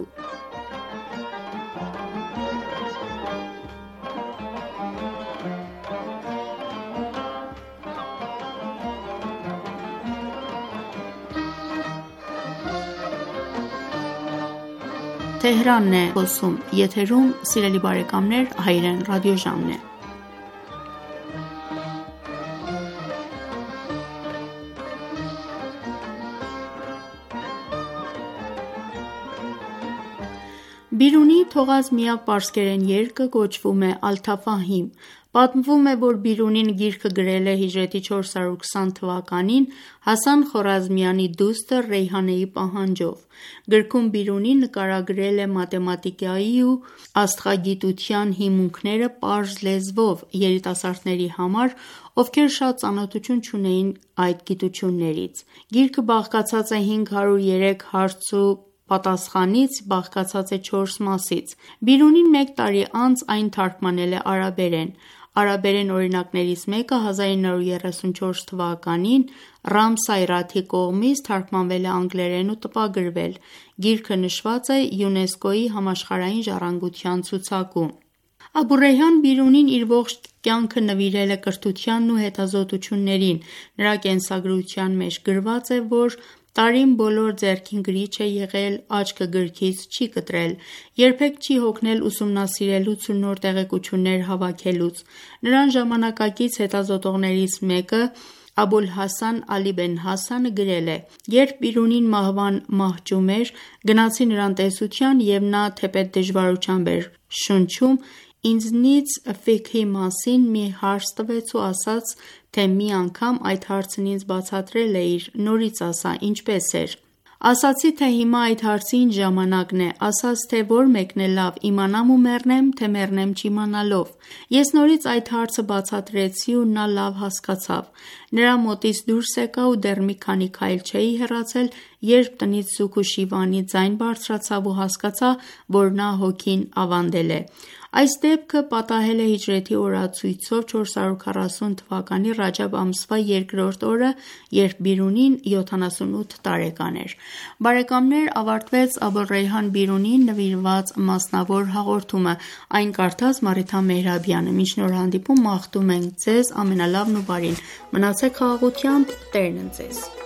Բիրունիի թողած միակ պարսկերեն երկը կոչվում է Ալ-Թաֆահիմ։ Պատմվում է, որ Բիրունին գիրքը գրել է հիջրեթի չորս հարյուր քսան թվականին Հասան Խորազմյանի դուստր Ռեյհանեի պահանջով։ Գրքում Բիրունին նկարագրել է մաթեմատիկայի ու աստղագիտության հիմունքները պարզ լեզվով երիտասարդների համար, ովքեր շատ ծանոթություն չունեին այդ գիտություններից։ Գիրքը բաղկացած է հինգ հարյուր երեք հարց ու պատասխանից, բաղկացած է չորս մասից։ Բիրունին մեկ տարի անց այն թարգմանել է արաբերեն։ Արաբերեն օրինակներից մեկը հազար ինը հարյուր երեսունչորս թվականին Ռամ Սայրաթի կողմից թարգմանվել է անգլերեն ու տպագրվել։ Գիրքը նշված է ՅՈՒՆԵՍԿՕ-ի համաշխարհային ժառանգության ցուցակում։ Աբու Ռեյհան Բիրունին իր ողջ կյանքը նվիրել է կրթությանն ու հետազոտություններին։ Նրա կենսագրության մեջ գրված է, որ տարին բոլոր ձեռքին գրիչ է եղել, աչքը գրքից չի կտրել, երբեք չի հոգնել ուսումնասիրելուց ու նոր տեղեկություններ հավաքելուց։ Նրան ժամանակակից հետազոտողներից մեկը Աբուլ Հասան Ալի Բեն Հասանը գրել է. «Երբ Բիրունին մահվան մահճում էր, գնացի նրան տեսության և նա թեպետ դժվարությամբ էր շնչում, ինձնից ֆիքհի մասին մի հարց տվեց ու ասաց, թե մի անգամ այդ հարցն ինձ բացատրել էիր, նորից ասա, ինչպես էր։ Ասացի, թե հիմա այդ հարցի ինչ ժամանակն է, ասաց, թե որ մեկն է լավ, իմանամ ու մեռնեմ, թե մեռնեմ չիմանալով։ Ես նորից այդ հարցը բացատրեցի ու նա լավ հասկացավ։ Նրա մոտից դուրս եկա ու դեռ մի քանի քայլ չէի հեռացել, երբ տնից զուգ ու շիվանի ձայն բարձրացավ ու հասկացա, որ նա հոգին ավանդել է։ Այս դեպքը պատահել է հիջրեթի օրացույցով չորս հարյուր քառասուն թվականի Ռաջաբ ամսվա երկրորդ օրը, երբ Բիրունին յոթանասունութ տարեկան էր։ Բարեկամներ, ավարտվեց Աբու Ռեյհան Բիրունիին նվիրված մասնավոր հաղորդումը։ Այն կարդաց Մարիթա Մեհրաբյանը։ Մինչ նոր հանդիպում մաղթում ենք ձեզ ամենալավն ու բարին։ Մնացեք խաղաղությամբ, Տերն ընդ ձեզ։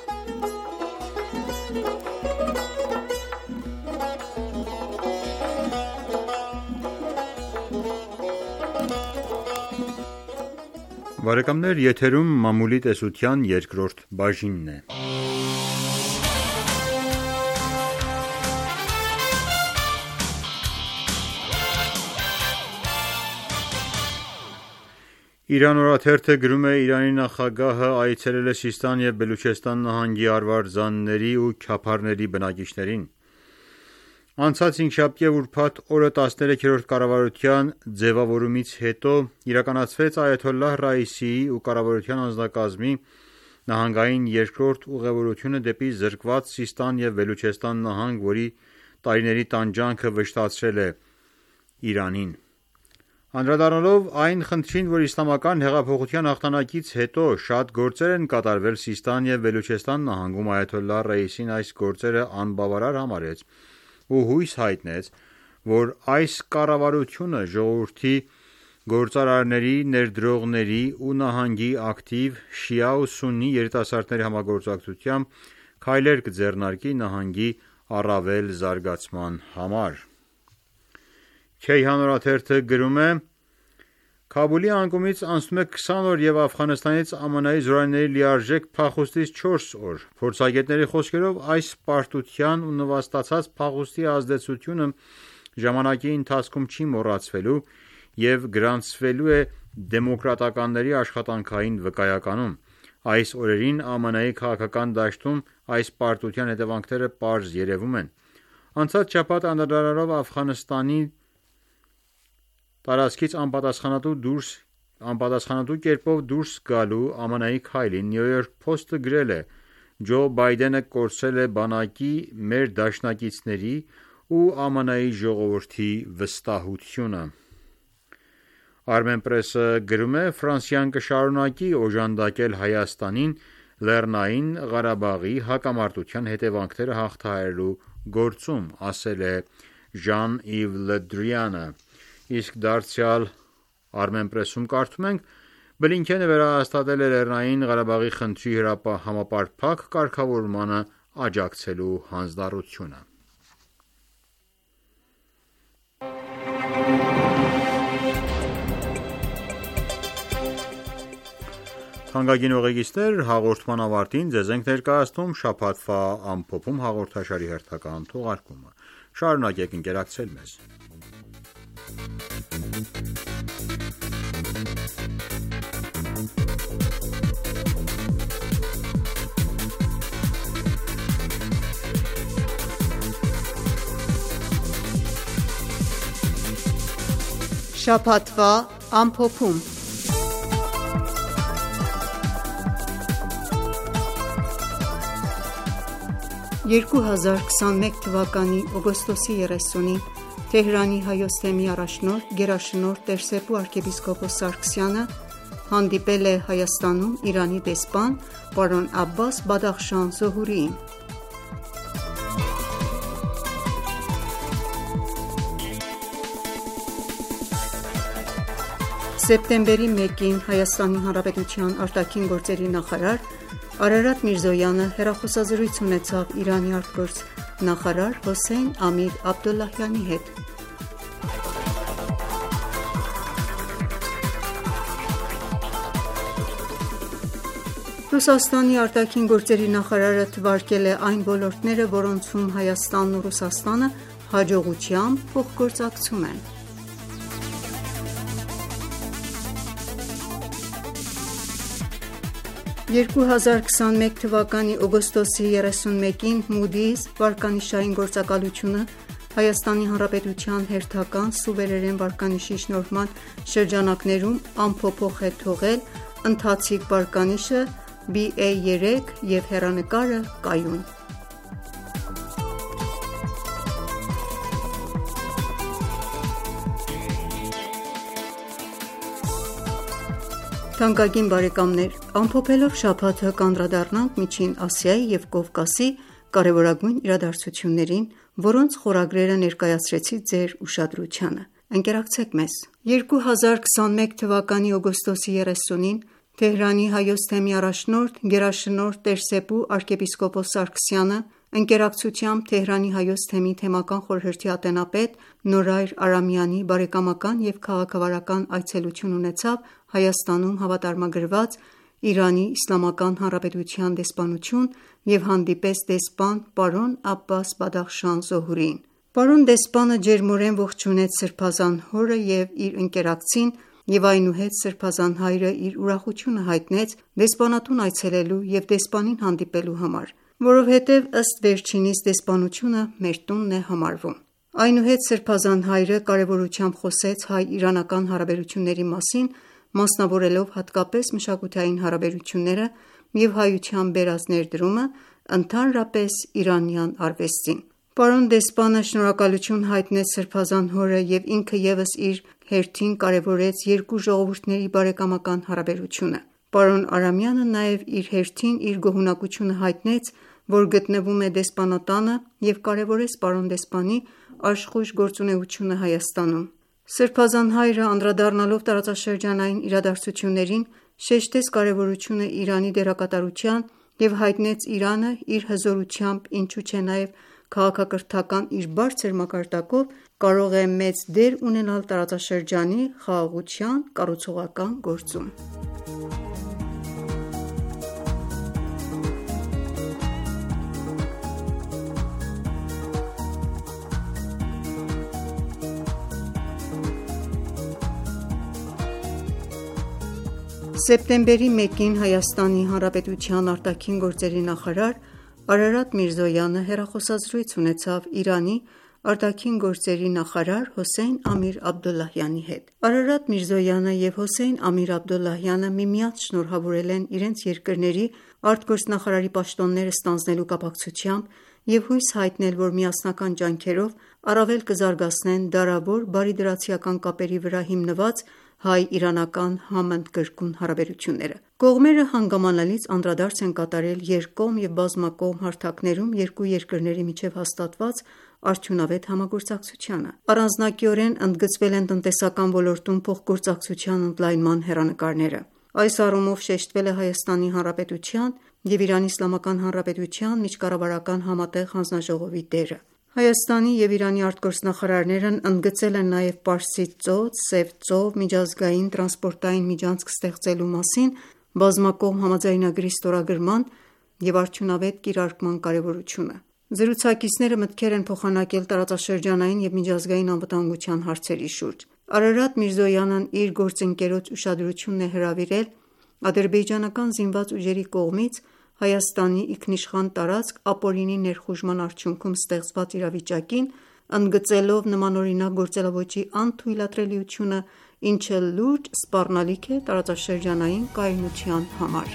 Բարեկամներ, եթերում մամուլի տեսության երկրորդ բաժինն է։ Իրան օրաթերթը գրում է. Իրանի նախագահը այցելել է Սիստան և Բելուչեստան նահանգի արվարձանների ու քյափարների բնակիչներին։ Անցած հինգշաբթի և ուրբաթ օրը տասներեքերորդ կառավարության ձևավորումից հետո իրականացվեց այաթոլլահ Ռայիսիի ու կառավարության անձնակազմի նահանգային երկրորդ ուղևորությունը դեպի զրկված Սիստան և Բելուչեստան նահանգ, որի տարիների տանջանքը վշտացրել է Իրանին։ Անդրադառնալով այն խնդրին, որ իսլամական հեղափոխության հաղթանակից հետո շատ գործեր են կատարվել Սիստան և Բելուչեստան նահանգում, այաթոլլահ Ռայիսին այս գործերը անբավարար համարեց ու հույս հայտնեց, որ այս կառավարությունը ժողովրդի, գործարարների, ներդրողների ու նահանգի ակտիվ շիա ու սուննի երիտասարդների համագործակցությամբ քայլեր կձեռնարկի նահանգի առավել զարգացման համար։ Քեյհան օրաթերթը գրում է. Քաբուլի անկումից անցնում է քսան օր և Աֆղանստանից ԱՄՆ-ի զորայինների լիարժեք փախուստից չորս օր։ Փորձագետների խոսքերով այս պարտության ու նվաստացած փախուստի ազդեցությունը ժամանակի ընթացքում չի մոռացվելու և գրանցվելու է դեմոկրատականների աշխատանքային վկայականում։ Այս օրերին ԱՄՆ-ի քաղաքական դաշտում այս պարտության հետևանքները պարզ երևում են։ Անցած շաբաթ անդրադառնալով Աֆղանստանի տարածքից անպատասխանատու դուրս անպատասխանատու կերպով դուրս գալու ԱՄՆ-ի քայլին New York Post-ը գրել է. Ջո Բայդենը կորցրել է բանակի, մեր դաշնակիցների ու ԱՄՆ-ի ժողովրդի վստահությունը։ Armenpress-ը գրում է. Ֆրանսիան կշարունակի օժանդակել Հայաստանին Լեռնային Ղարաբաղի հակամարտության հետևանքները հաղթահարելու գործում, ասել է Jean-Yves Le Drian-ը։ Իսկ դարձյալ Armenpress-ում կարդում ենք. Բլինքենը վերահաստատել է Լեռնային Ղարաբաղի խնդրի համապարփակ կարգավորմանը աջակցելու հանձնառությունը։ Թանկագին ուղեկիցներ, հաղորդման ավարտին ձեզ ենք ներկայացնում շաբաթվա ամփոփում հաղորդաշարի հերթական թողարկումը։ Շարունակեք ընկերակցել մեզ։ Շաբաթվա ամփոփում։ երկու հազար քսանմեկ թվականի օգոստոսի երեսունին Թեհրանի Հայոց թեմի առաջնորդ գերաշնորհ Տեր-Սեբու arczepiskopos Սարգսյանը հանդիպել է Հայաստանում Իրանի դեսպան պարոն Աբբաս Բադախշան Զոհուրիին։ Սեպտեմբերի մեկին Հայաստանի Հանրապետության արտաքին գործերի նախարար Արարատ Միրզոյանը հեռախոսազրույց ունեցավ Իրանի արտգործ նախարար Հոսեյն Ամիր Աբդոլլահյանի հետ։ Ռուսաստանի արտաքին գործերի նախարարը թվարկել է այն ոլորտները, որոնցում Հայաստանն ու Ռուսաստանը հաջողությամբ փոխգործակցում են։ երկու հազար քսանմեկ թվականի օգոստոսի երեսունմեկին Moody's վարկանիշային գործակալությունը Հայաստանի Հանրապետության հերթական սուվերեն վարկանիշի շնորհման շրջանակներում անփոփոխ է թողել ընթացիկ վարկանիշը B A երեք և հեռանկարը կայուն։ Թանկագին բարեկամներ, ամփոփելով շաբաթը կանդրադառնանք Միջին Ասիայի և Կովկասի կարևորագույն իրադարձություններին, որոնց խորագրերը ներկայացրեցի ձեր ուշադրությանը։ Ընկերակցեք մեզ։ երկու հազար քսանմեկ թվականի օգոստոսի երեսունին Թեհրանի Հայոց թեմի առաջնորդ գերաշնորհ Տեր-Սեբու arczepiskopos Սարգսյանը ընկերակցությամբ Թեհրանի Հայոց թեմի թեմական խորհրդի ատենապետ Նորայր Արամյանի բարեկամական և քաղաքավարական այցելություն ունեցավ Հայաստանում հավատարմագրված Իրանի Իսլամական Հանրապետության դեսպանություն և հանդիպեց դեսպան պարոն Աբբաս Բադախշան Զոհուրիին։ Պարոն դեսպանը ջերմորեն ողջունեց սրբազան հորը և իր ընկերակցին և այնուհետ սրբազան հայրը իր ուրախությունը հայտնեց դեսպանատուն այցելելու և դեսպանին հանդիպելու համար, որովհետև ըստ վերջինիս դեսպանությունը մեր տունն է համարվում։ Այնուհետ սրբազան հայրը կարևորությամբ խոսեց հայ-իրանական հարաբերությունների մասին, մասնավորելով հատկապես մշակութային հարաբերությունները և հայության բերած ներդրումը ընդհանրապես իրանյան արվեստին։ Պարոն դեսպանը շնորհակալություն հայտնեց սրբազան հորը և ինքը ևս իր հերթին կարևորեց երկու ժողովուրդների բարեկամական հարաբերությունը։ Պարոն Արամյանը նաև իր հերթին իր գոհունակությունը հայտնեց, որ գտնվում է դեսպանատանը և կարևորեց պարոն դեսպանի աշխույժ գործունեությունը Հայաստանում։ Սրբազան հայրը անդրադառնալով տարածաշրջանային իրադարձություններին շեշտեց կարևորությունը Իրանի դերակատարության և հայտնեց Իրանը իր հզորությամբ, ինչու չէ նաև քաղաքակրթական իր բարձր մակարդակով կարող է մեծ դեր ունենալ տարածաշրջանի խաղաղության կառուցողական գործում։ Սեպտեմբերի մեկին Հայաստանի Հանրապետության արտաքին գործերի նախարար Արարատ Միրզոյանը հեռախոսազրույց ունեցավ Իրանի արտաքին գործերի նախարար Հոսեյն Ամիր Աբդոլլահյանի հետ։ Արարատ Միրզոյանը և Հոսեյն Ամիր Աբդոլլահյանը միմյանց շնորհավորել են իրենց երկրների արտգործնախարարի պաշտոնները ստանձնելու կապակցությամբ և հույս հայտնել, որ միասնական ջանքերով առավել կզարգացնեն դարավոր բարիդրացիական կապերի վրա հիմնված հայ-իրանական համընդգրկուն հարաբերությունները։ Կողմերը հանգամանալից անդրադարձ են կատարել երկկողմ և բազմակողմ հարթակներում երկու երկրների միջև հաստատված արդյունավետ համագործակցությանը։ Առանձնակիորեն ընդգծվել են տնտեսական ոլորտում փոխգործակցության ընդլայնման հեռանկարները։ Այս առումով շեշտվել է Հայաստանի Հանրապետության և Իրանի Իսլամական Հանրապետության միջկառավարական համատեղ հանձնաժողովի դերը։ Հայաստանի և Իրանի արտգործնախարարներն ընդգծել են նաև Պարսից ծոց, Սև ծով միջազգային տրանսպորտային միջանցք ստեղծելու մասին բազմակողմ համաձայնագրի ստորագրման և արդյունավետ կիրարկման կարևորությունը։ Զրուցակիցները մտքեր են փոխանակել տարածաշրջանային և միջազգային անվտանգության հարցերի շուրջ։ Արարատ Միրզոյանն իր գործընկերոջ ուշադրությունն է հրավիրել ադրբեջանական զինված ուժերի կողմից Հայաստանի ինքնիշխան տարածք ապօրինի ներխուժման արդյունքում ստեղծված իրավիճակին, ընդգծելով նմանօրինակ գործելաոճի անթույլատրելիությունը, ինչը լուրջ սպառնալիք է տարածաշրջանային կայունության համար։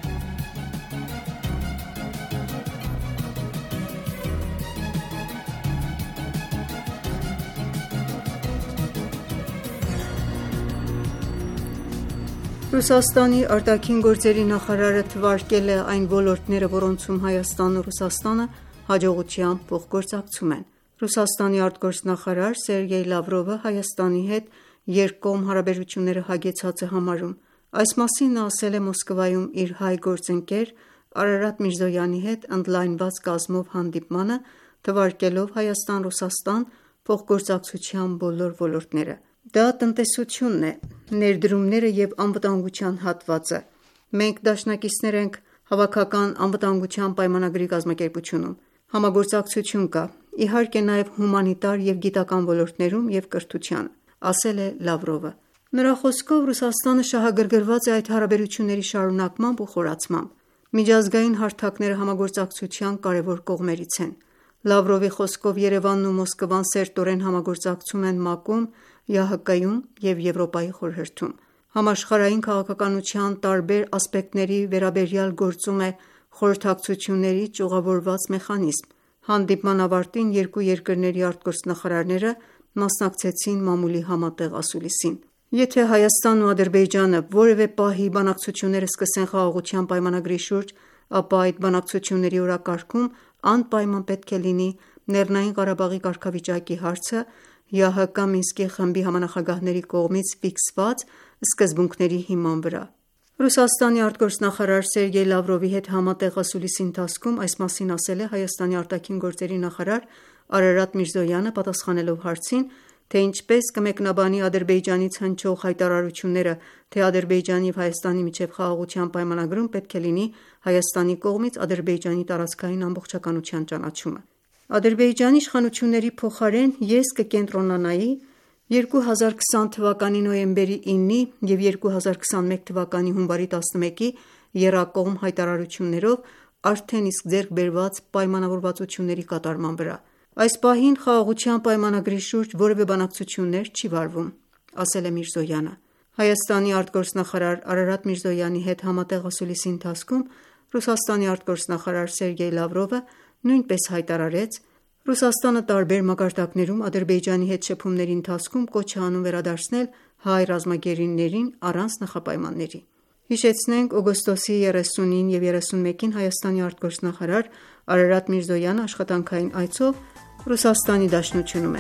Ռուսաստանի արտաքին գործերի նախարարը թվարկել է այն ոլորտները, որոնցում Հայաստանն ու Ռուսաստանը հաջողությամբ փոխգործակցում են։ Ռուսաստանի արտգործնախարար Սերգեյ Լավրովը Հայաստանի հետ երկկողմ հարաբերությունները հագեցած է համարում։ Այս մասին նա ասել է Մոսկվայում իր հայ գործընկեր Արարատ Միրզոյանի հետ ընդլայնված կազմով հանդիպմանը, թվարկելով Հայաստան-Ռուսաստան փոխգործակցության բոլոր ոլորտները։ Դա տնտեսությունն է, ներդրումները և անվտանգության հատվածը։ Մենք դաշնակիցներ ենք Հավաքական անվտանգության պայմանագրի կազմակերպությունում։ Համագործակցություն կա, իհարկե նաև հումանիտար և գիտական ոլորտներում և կրթության, ասել է Լավրովը։ Նրա խոսքով Ռուսաստանը շահագրգռված է այդ հարաբերությունների շարունակմամբ ու խորացմամբ։ Միջազգային հարթակները համագործակցության կարևոր կողմերից են։ Լավրովի խոսքով Երևանն ու Մոսկվան սերտորեն համագործակցում են ՄԱԿ-ում, ԵԱՀԿ-ում և Եվրոպայի խորհրդում։ Համաշխարհային քաղաքականության տարբեր ասպեկտների վերաբերյալ գործում է խորհրդակցությունների ճյուղավորված մեխանիզմ։ Հանդիպման ավարտին երկու երկրների արտգործնախարարները մասնակցեցին մամուլի համատեղ ասուլիսին։ Եթե Հայաստանն ու Ադրբեջանը որևէ պահի բանակցություններ սկսեն խաղաղության պայմանագրի շուրջ, ապա այդ բանակցությունների օրակարգում անպայման պետք է լինի Լեռնային Ղարաբաղի կարգավիճակի հարցը ԵԱՀԿ Մինսկի խմբի համանախագահների կողմից ֆիքսված սկզբունքների հիման վրա։ Ռուսաստանի արտգործնախարար Սերգեյ Լավրովի հետ համատեղ ասուլիսի ընթացքում այս մասին ասել է Հայաստանի արտաքին գործերի նախարար Արարատ Միրզոյանը, պատասխանելով հարցին, թե ինչպես կմեկնաբանի Ադրբեջանից հնչող հայտարարությունները, թե Ադրբեջանի և Հայաստանի միջև խաղաղության պայմանագրում պետք է լինի Հայաստանի կողմից Ադրբեջանի տարածքային ամբողջականության ճանաչումը։ Ադրբեջանի իշխանությունների փոխարեն ես կկենտրոնանայի երկու հազար քսան թվականի նոյեմբերի իննի և երկու հազար քսանմեկ թվականի հունվարի տասնմեկի եռակողմ հայտարարություններով արդեն իսկ ձեռք բերված պայմանավորվածությունների կատարման վրա։ Այս պահին խաղաղության պայմանագրի շուրջ որևէ բանակցություններ չի վարվում, ասել է Միրզոյանը։ Հայաստանի արտգործնախարար Արարատ Միրզոյանի հետ համատեղ ասուլիսի ընթացքում Ռուսաստանի արտգործնախարար Սերգեյ Լավրովը նույնպես հայտարարեց. Ռուսաստանը տարբեր մակարդակներում Ադրբեջանի հետ շփումների ընթացքում կոչ է անում վերադարձնել հայ ռազմագերիներին առանց նախապայմանների։ Հիշեցնենք, օգոստոսի երեսունին և երեսունմեկին Հայաստանի արտգործնախարար Արարատ Միրզոյանը աշխատանքային այցով Ռուսաստանի Դաշնությունում է։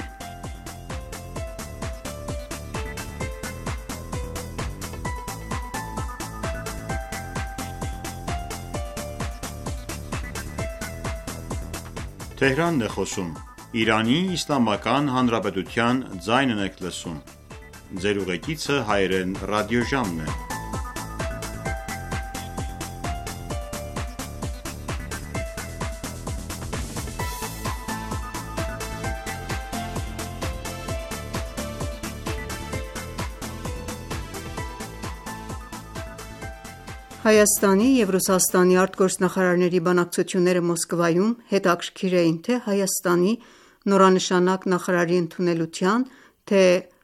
Թեհրանն է խոսում։ Իրանի Իսլամական Հանրապետության ձայնն եք լսում։ Ձեր ուղեկիցը հայերեն ռադիոժամն է։ Հայաստանի և Ռուսաստանի արտգործնախարարների բանակցությունները Մոսկվայում հետաքրքիր էին թե Հայաստանի նորանշանակ նախարարի ընդունելության, թե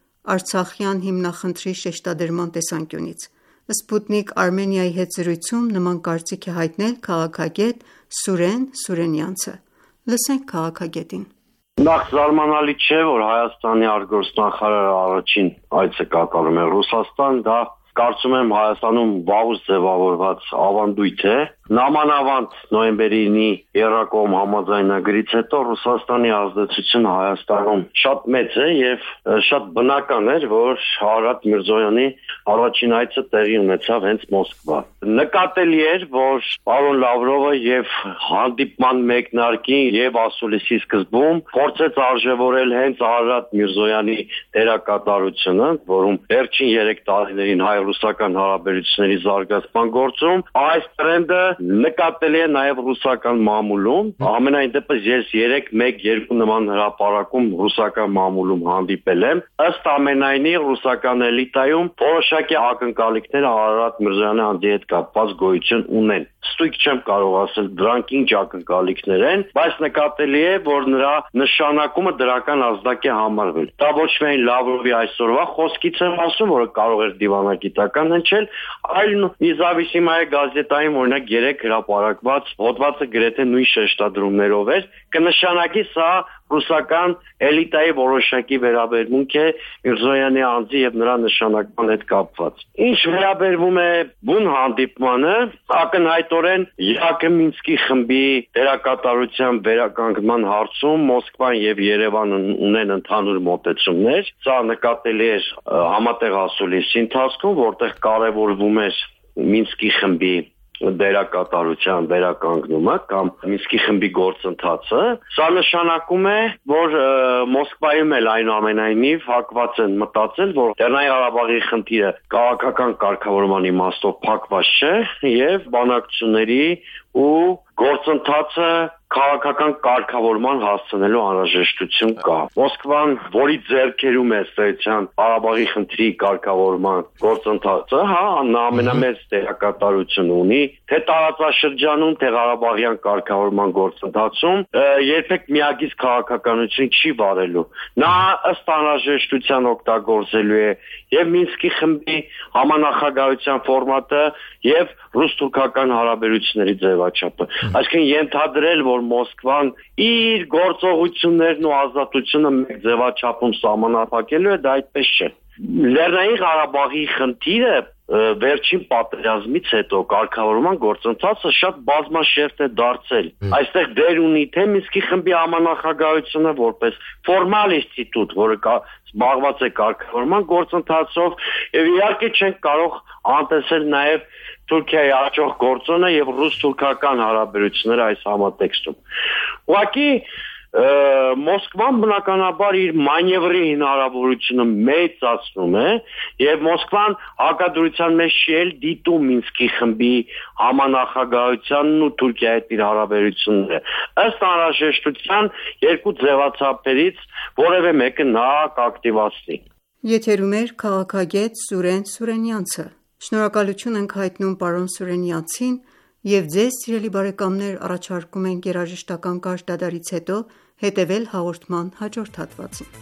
արցախյան հիմնախնդրի շեշտադրման տեսանկյունից։ Սպուտնիկ Արմենիայի հետ զրույցում նման կարծիք է հայտնել քաղաքագետ Սուրեն Սուրենյանցը։ Լսենք քաղաքագետին։ Նախ զարմանալի չէ, որ Հայաստանի արտգործնախարարը առաջին այցը կատարում է Ռուսաստան, դա կարծում եմ Հայաստանում վաղուց ձևավորված ավանդույթ է։ Նամանավանդ նոյեմբերի ինի Եռակողմ համաձայնագրից հետո Ռուսաստանի ազդեցությունը Հայաստանում շատ մեծ է եւ շատ բնական էր, որ Արարատ Միրզոյանի առաջին այցը տեղի ունեցավ հենց Մոսկվա։ Նկատելի էր, որ պարոն Լավրովը եւ հանդիպման մեկնարկին եւ ասուլիսի սկզբում փորձեց արժեվորել հենց Արարատ Միրզոյանի դերակատարությունը, որում վերջին երեք տարիներին հայ-ռուսական հարաբերությունների զարգացման գործում այս տրենդը նկատելի է նաև ռուսական մամուլում։ Ամենայն դեպս ես երեք մեկ երկու նման հրապարակում ռուսական մամուլում հանդիպել եմ։ Ըստ ամենայնի ռուսական էլիտայում որոշակի ակնկալիքներ Արարատ Միրզոյանի անձի հետ կապված գոյություն ունեն։ Ստույգ չեմ կարող ասել դրանք ինչ ակնկալիքներ են, բայց նկատելի է, որ նրա նշանակումը դրական ազդակ է համարվել։ Դա ոչ միայն Լավրովի այսօրվա խոսքից եմ ասում, որը կարող էր դիվանագիտական հնչել, այլ Նիզավիսիմայի գազետայում օրինակ երեք հրապարակված հոդվածը գրեթե նույն շեշտադրումներով էր, կնշանակի սա ռուսական էլիտայի որոշակի վերաբերմունք է Միրզոյանի անձի եւ նրա նշանակման հետ կապված։ Ինչ վերաբերվում է բուն հանդիպմանը, ակնհայտորեն ԵԱԿ Մինսկի խմբի դերակատարության վերականգնման հարցում Մոսկվան եւ Երևանը ունեն ընդհանուր մոտեցումներ։ Սա նկատելի էր համատեղ ասուլիսի ընթացքում, որտեղ կարևորվում էր Մինսկի խմբի դերակատարության վերականգնումը կամ Մինսկի խմբի գործընթացը։ Սա նշանակում է, որ Մոսկվայում էլ այնուամենայնիվ հակված են մտածել, որ Լեռնային Ղարաբաղի խնդիրը քաղաքական կարգավորման իմաստով փակված չէ եւ բանակցությունների ու գործընթացը քաղաքական կարգավորման հասցնելու անհրաժեշտություն կա։ Մոսկվան, որի ձեռքերում է ստեյցիան Ղարաբաղի խնդրի կարգավորման գործընթացը, հա, նա ամենամեծ դերակատարություն ունի, թե տարածաշրջանում, թե Ղարաբաղյան կարգավորման գործընթացում երբեք միագիծ քաղաքականություն չի վարելու։ Նա ըստ անհրաժեշտության օգտագործելու է եւ Մինսկի խմբի համանախագահության ֆորմատը եւ ռուս-թուրքական հարաբերությունների ձևաչափը։ Այսինքն ենթադրել, որ Մոսկվան իր գործողություններն ու ազատությունը մեկ ձևաչափում սահմանափակելու է, դա այդպես չէ։ Լեռնային Ղարաբաղի խնդիրը վերջին պատերազմից հետո կարգավորման գործընթացը շատ բազմաշերտ է դարձել։ Այստեղ դեր ունի թե Մինսկի խմբի համանախագահությունը որպես ֆորմալ ինստիտուտ, որը զբաղված է կարգավորման գործընթացով, եւ իհարկե չենք կարող անտեսել նաեւ Թուրքիայի աճող գործոնը եւ ռուս-թուրքական հարաբերությունները այս համատեքստում։ Ուղղակի Մոսկվան բնականաբար իր մանևրի հնարավորությունը մեծացնում է եւ Մոսկվան հակադրության մեջ չի էլ դիտում Մինսկի խմբի համանախագահությանն ու Թուրքիայի հետ իր հարաբերությունները։ Ըստ անհրաժեշտության երկու ձևաչափերից որևէ մեկը նա կակտիվացնի։ Եթերում է քաղաքագետ Սուրեն Սուրենյանցը։ Շնորհակալություն ենք հայտնում պարոն Սուրենյանցին եւ ձեզ, սիրելի բարեկամներ, առաջարկում ենք երաժշտական կարճ դադարից հետո հետևել հաղորդման հաջորդ հատվածին։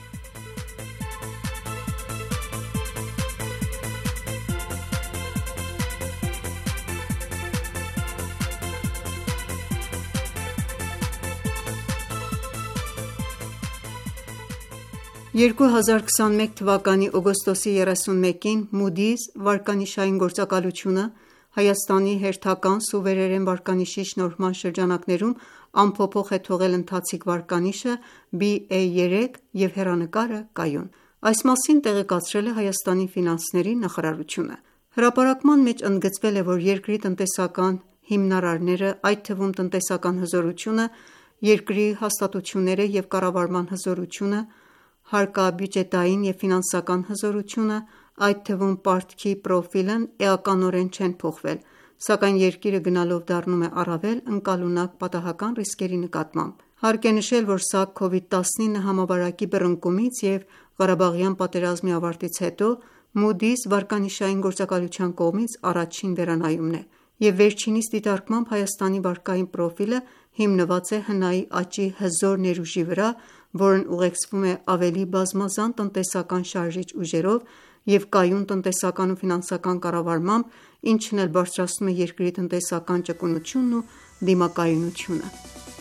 երկու հազար քսանմեկ թվականի օգոստոսի երեսունմեկին Moody's վարկանիշային գործակալությունը Հայաստանի հերթական սուվերեն վարկանիշի շնորհման շրջանակներում անփոփոխ է թողել ընթացիկ վարկանիշը B A երեք եւ հեռանկարը կայուն։ Այս մասին տեղեկացրել է Հայաստանի ֆինանսների նախարարությունը։ Հրապարակման մեջ ընդգծվել է, որ երկրի տնտեսական հիմնարարները, այդ թվում տնտեսական հզորությունը երկրի հաստատությունները և կառավարման հզորությունը, հարկաբյուջետային և ֆինանսական հզորությունը, այդ թվում պարտքի պրոֆիլն էականորեն չեն փոխվել, սակայն երկիրը գնալով դառնում է առավել ընկալունակ պատահական ռիսկերի նկատմամբ: Հարկ է նշել, որ սա քովիդ տասնինը համավարակի բռնկումից և Ղարաբաղյան պատերազմի ավարտից հետո Moody's վարկանիշային գործակալության կողմից առաջին վերանայումն է, և վերջինիս դիտարկմամբ Հայաստանի վարկային պրոֆիլը հիմնված է հնայի աճի հզոր ներուժի վրա, որն ուղեկցվում է ավելի բազմազան տնտեսական շարժիչ ուժերով և կայուն տնտեսական ու ֆինանսական կառավարմամբ, ինչն էլ բարձրացնում է երկրի տնտեսական ճկունությունն ու դիմակայունությունը: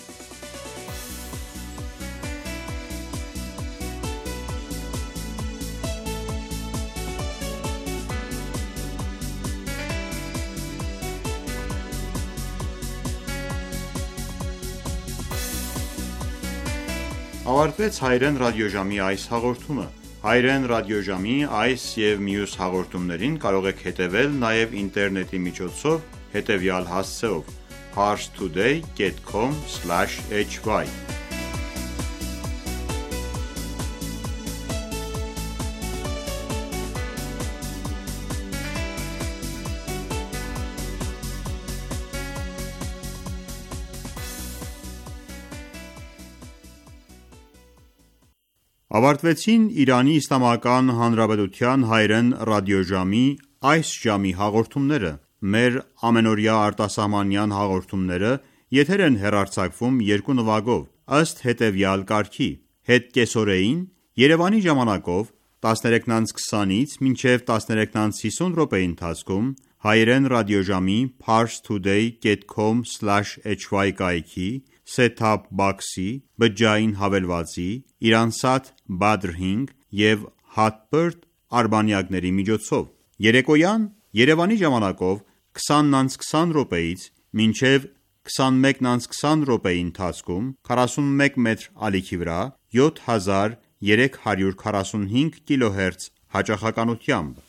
Ավարտվեց Հայրեն ռադիոժամի այս հաղորդումը: Հայրեն ռադիոժամի այս և մյուս հաղորդումներին կարող եք հետևել նաև ինտերնետի միջոցով հետևյալ հասցեով՝ parstoday dot com slash h y Ավարտվեցին Իրանի Իսլամական Հանրապետության հայրեն ռադիոժամի այս ժամի հաղորդումները: Մեր ամենօրյա արտասահմանյան հաղորդումները եթեր են հեռարձակվում երկու նվագով, ըստ հետևյալ կարգի՝ հետ կեսօրեին Երևանի ժամանակով տասներեքից քսանից մինչև տասներեքից հիսուն րոպեի ընթացքում հայրեն ռադիոժամի parstoday dot com slash h y կայքի, set-top box-ի, բջջային հավելվածի, Iransat Badr հինգ և Hotbird արբանյակների միջոցով: Երեկոյան Երևանի ժամանակով քսանից քսան րոպեից մինչև քսանմեկից քսան րոպեի ընթացքում քառասունմեկ մետր ալիքի վրա յոթ հազար երեք հարյուր քառասունհինգ կիլոհերց հաճախականությամբ: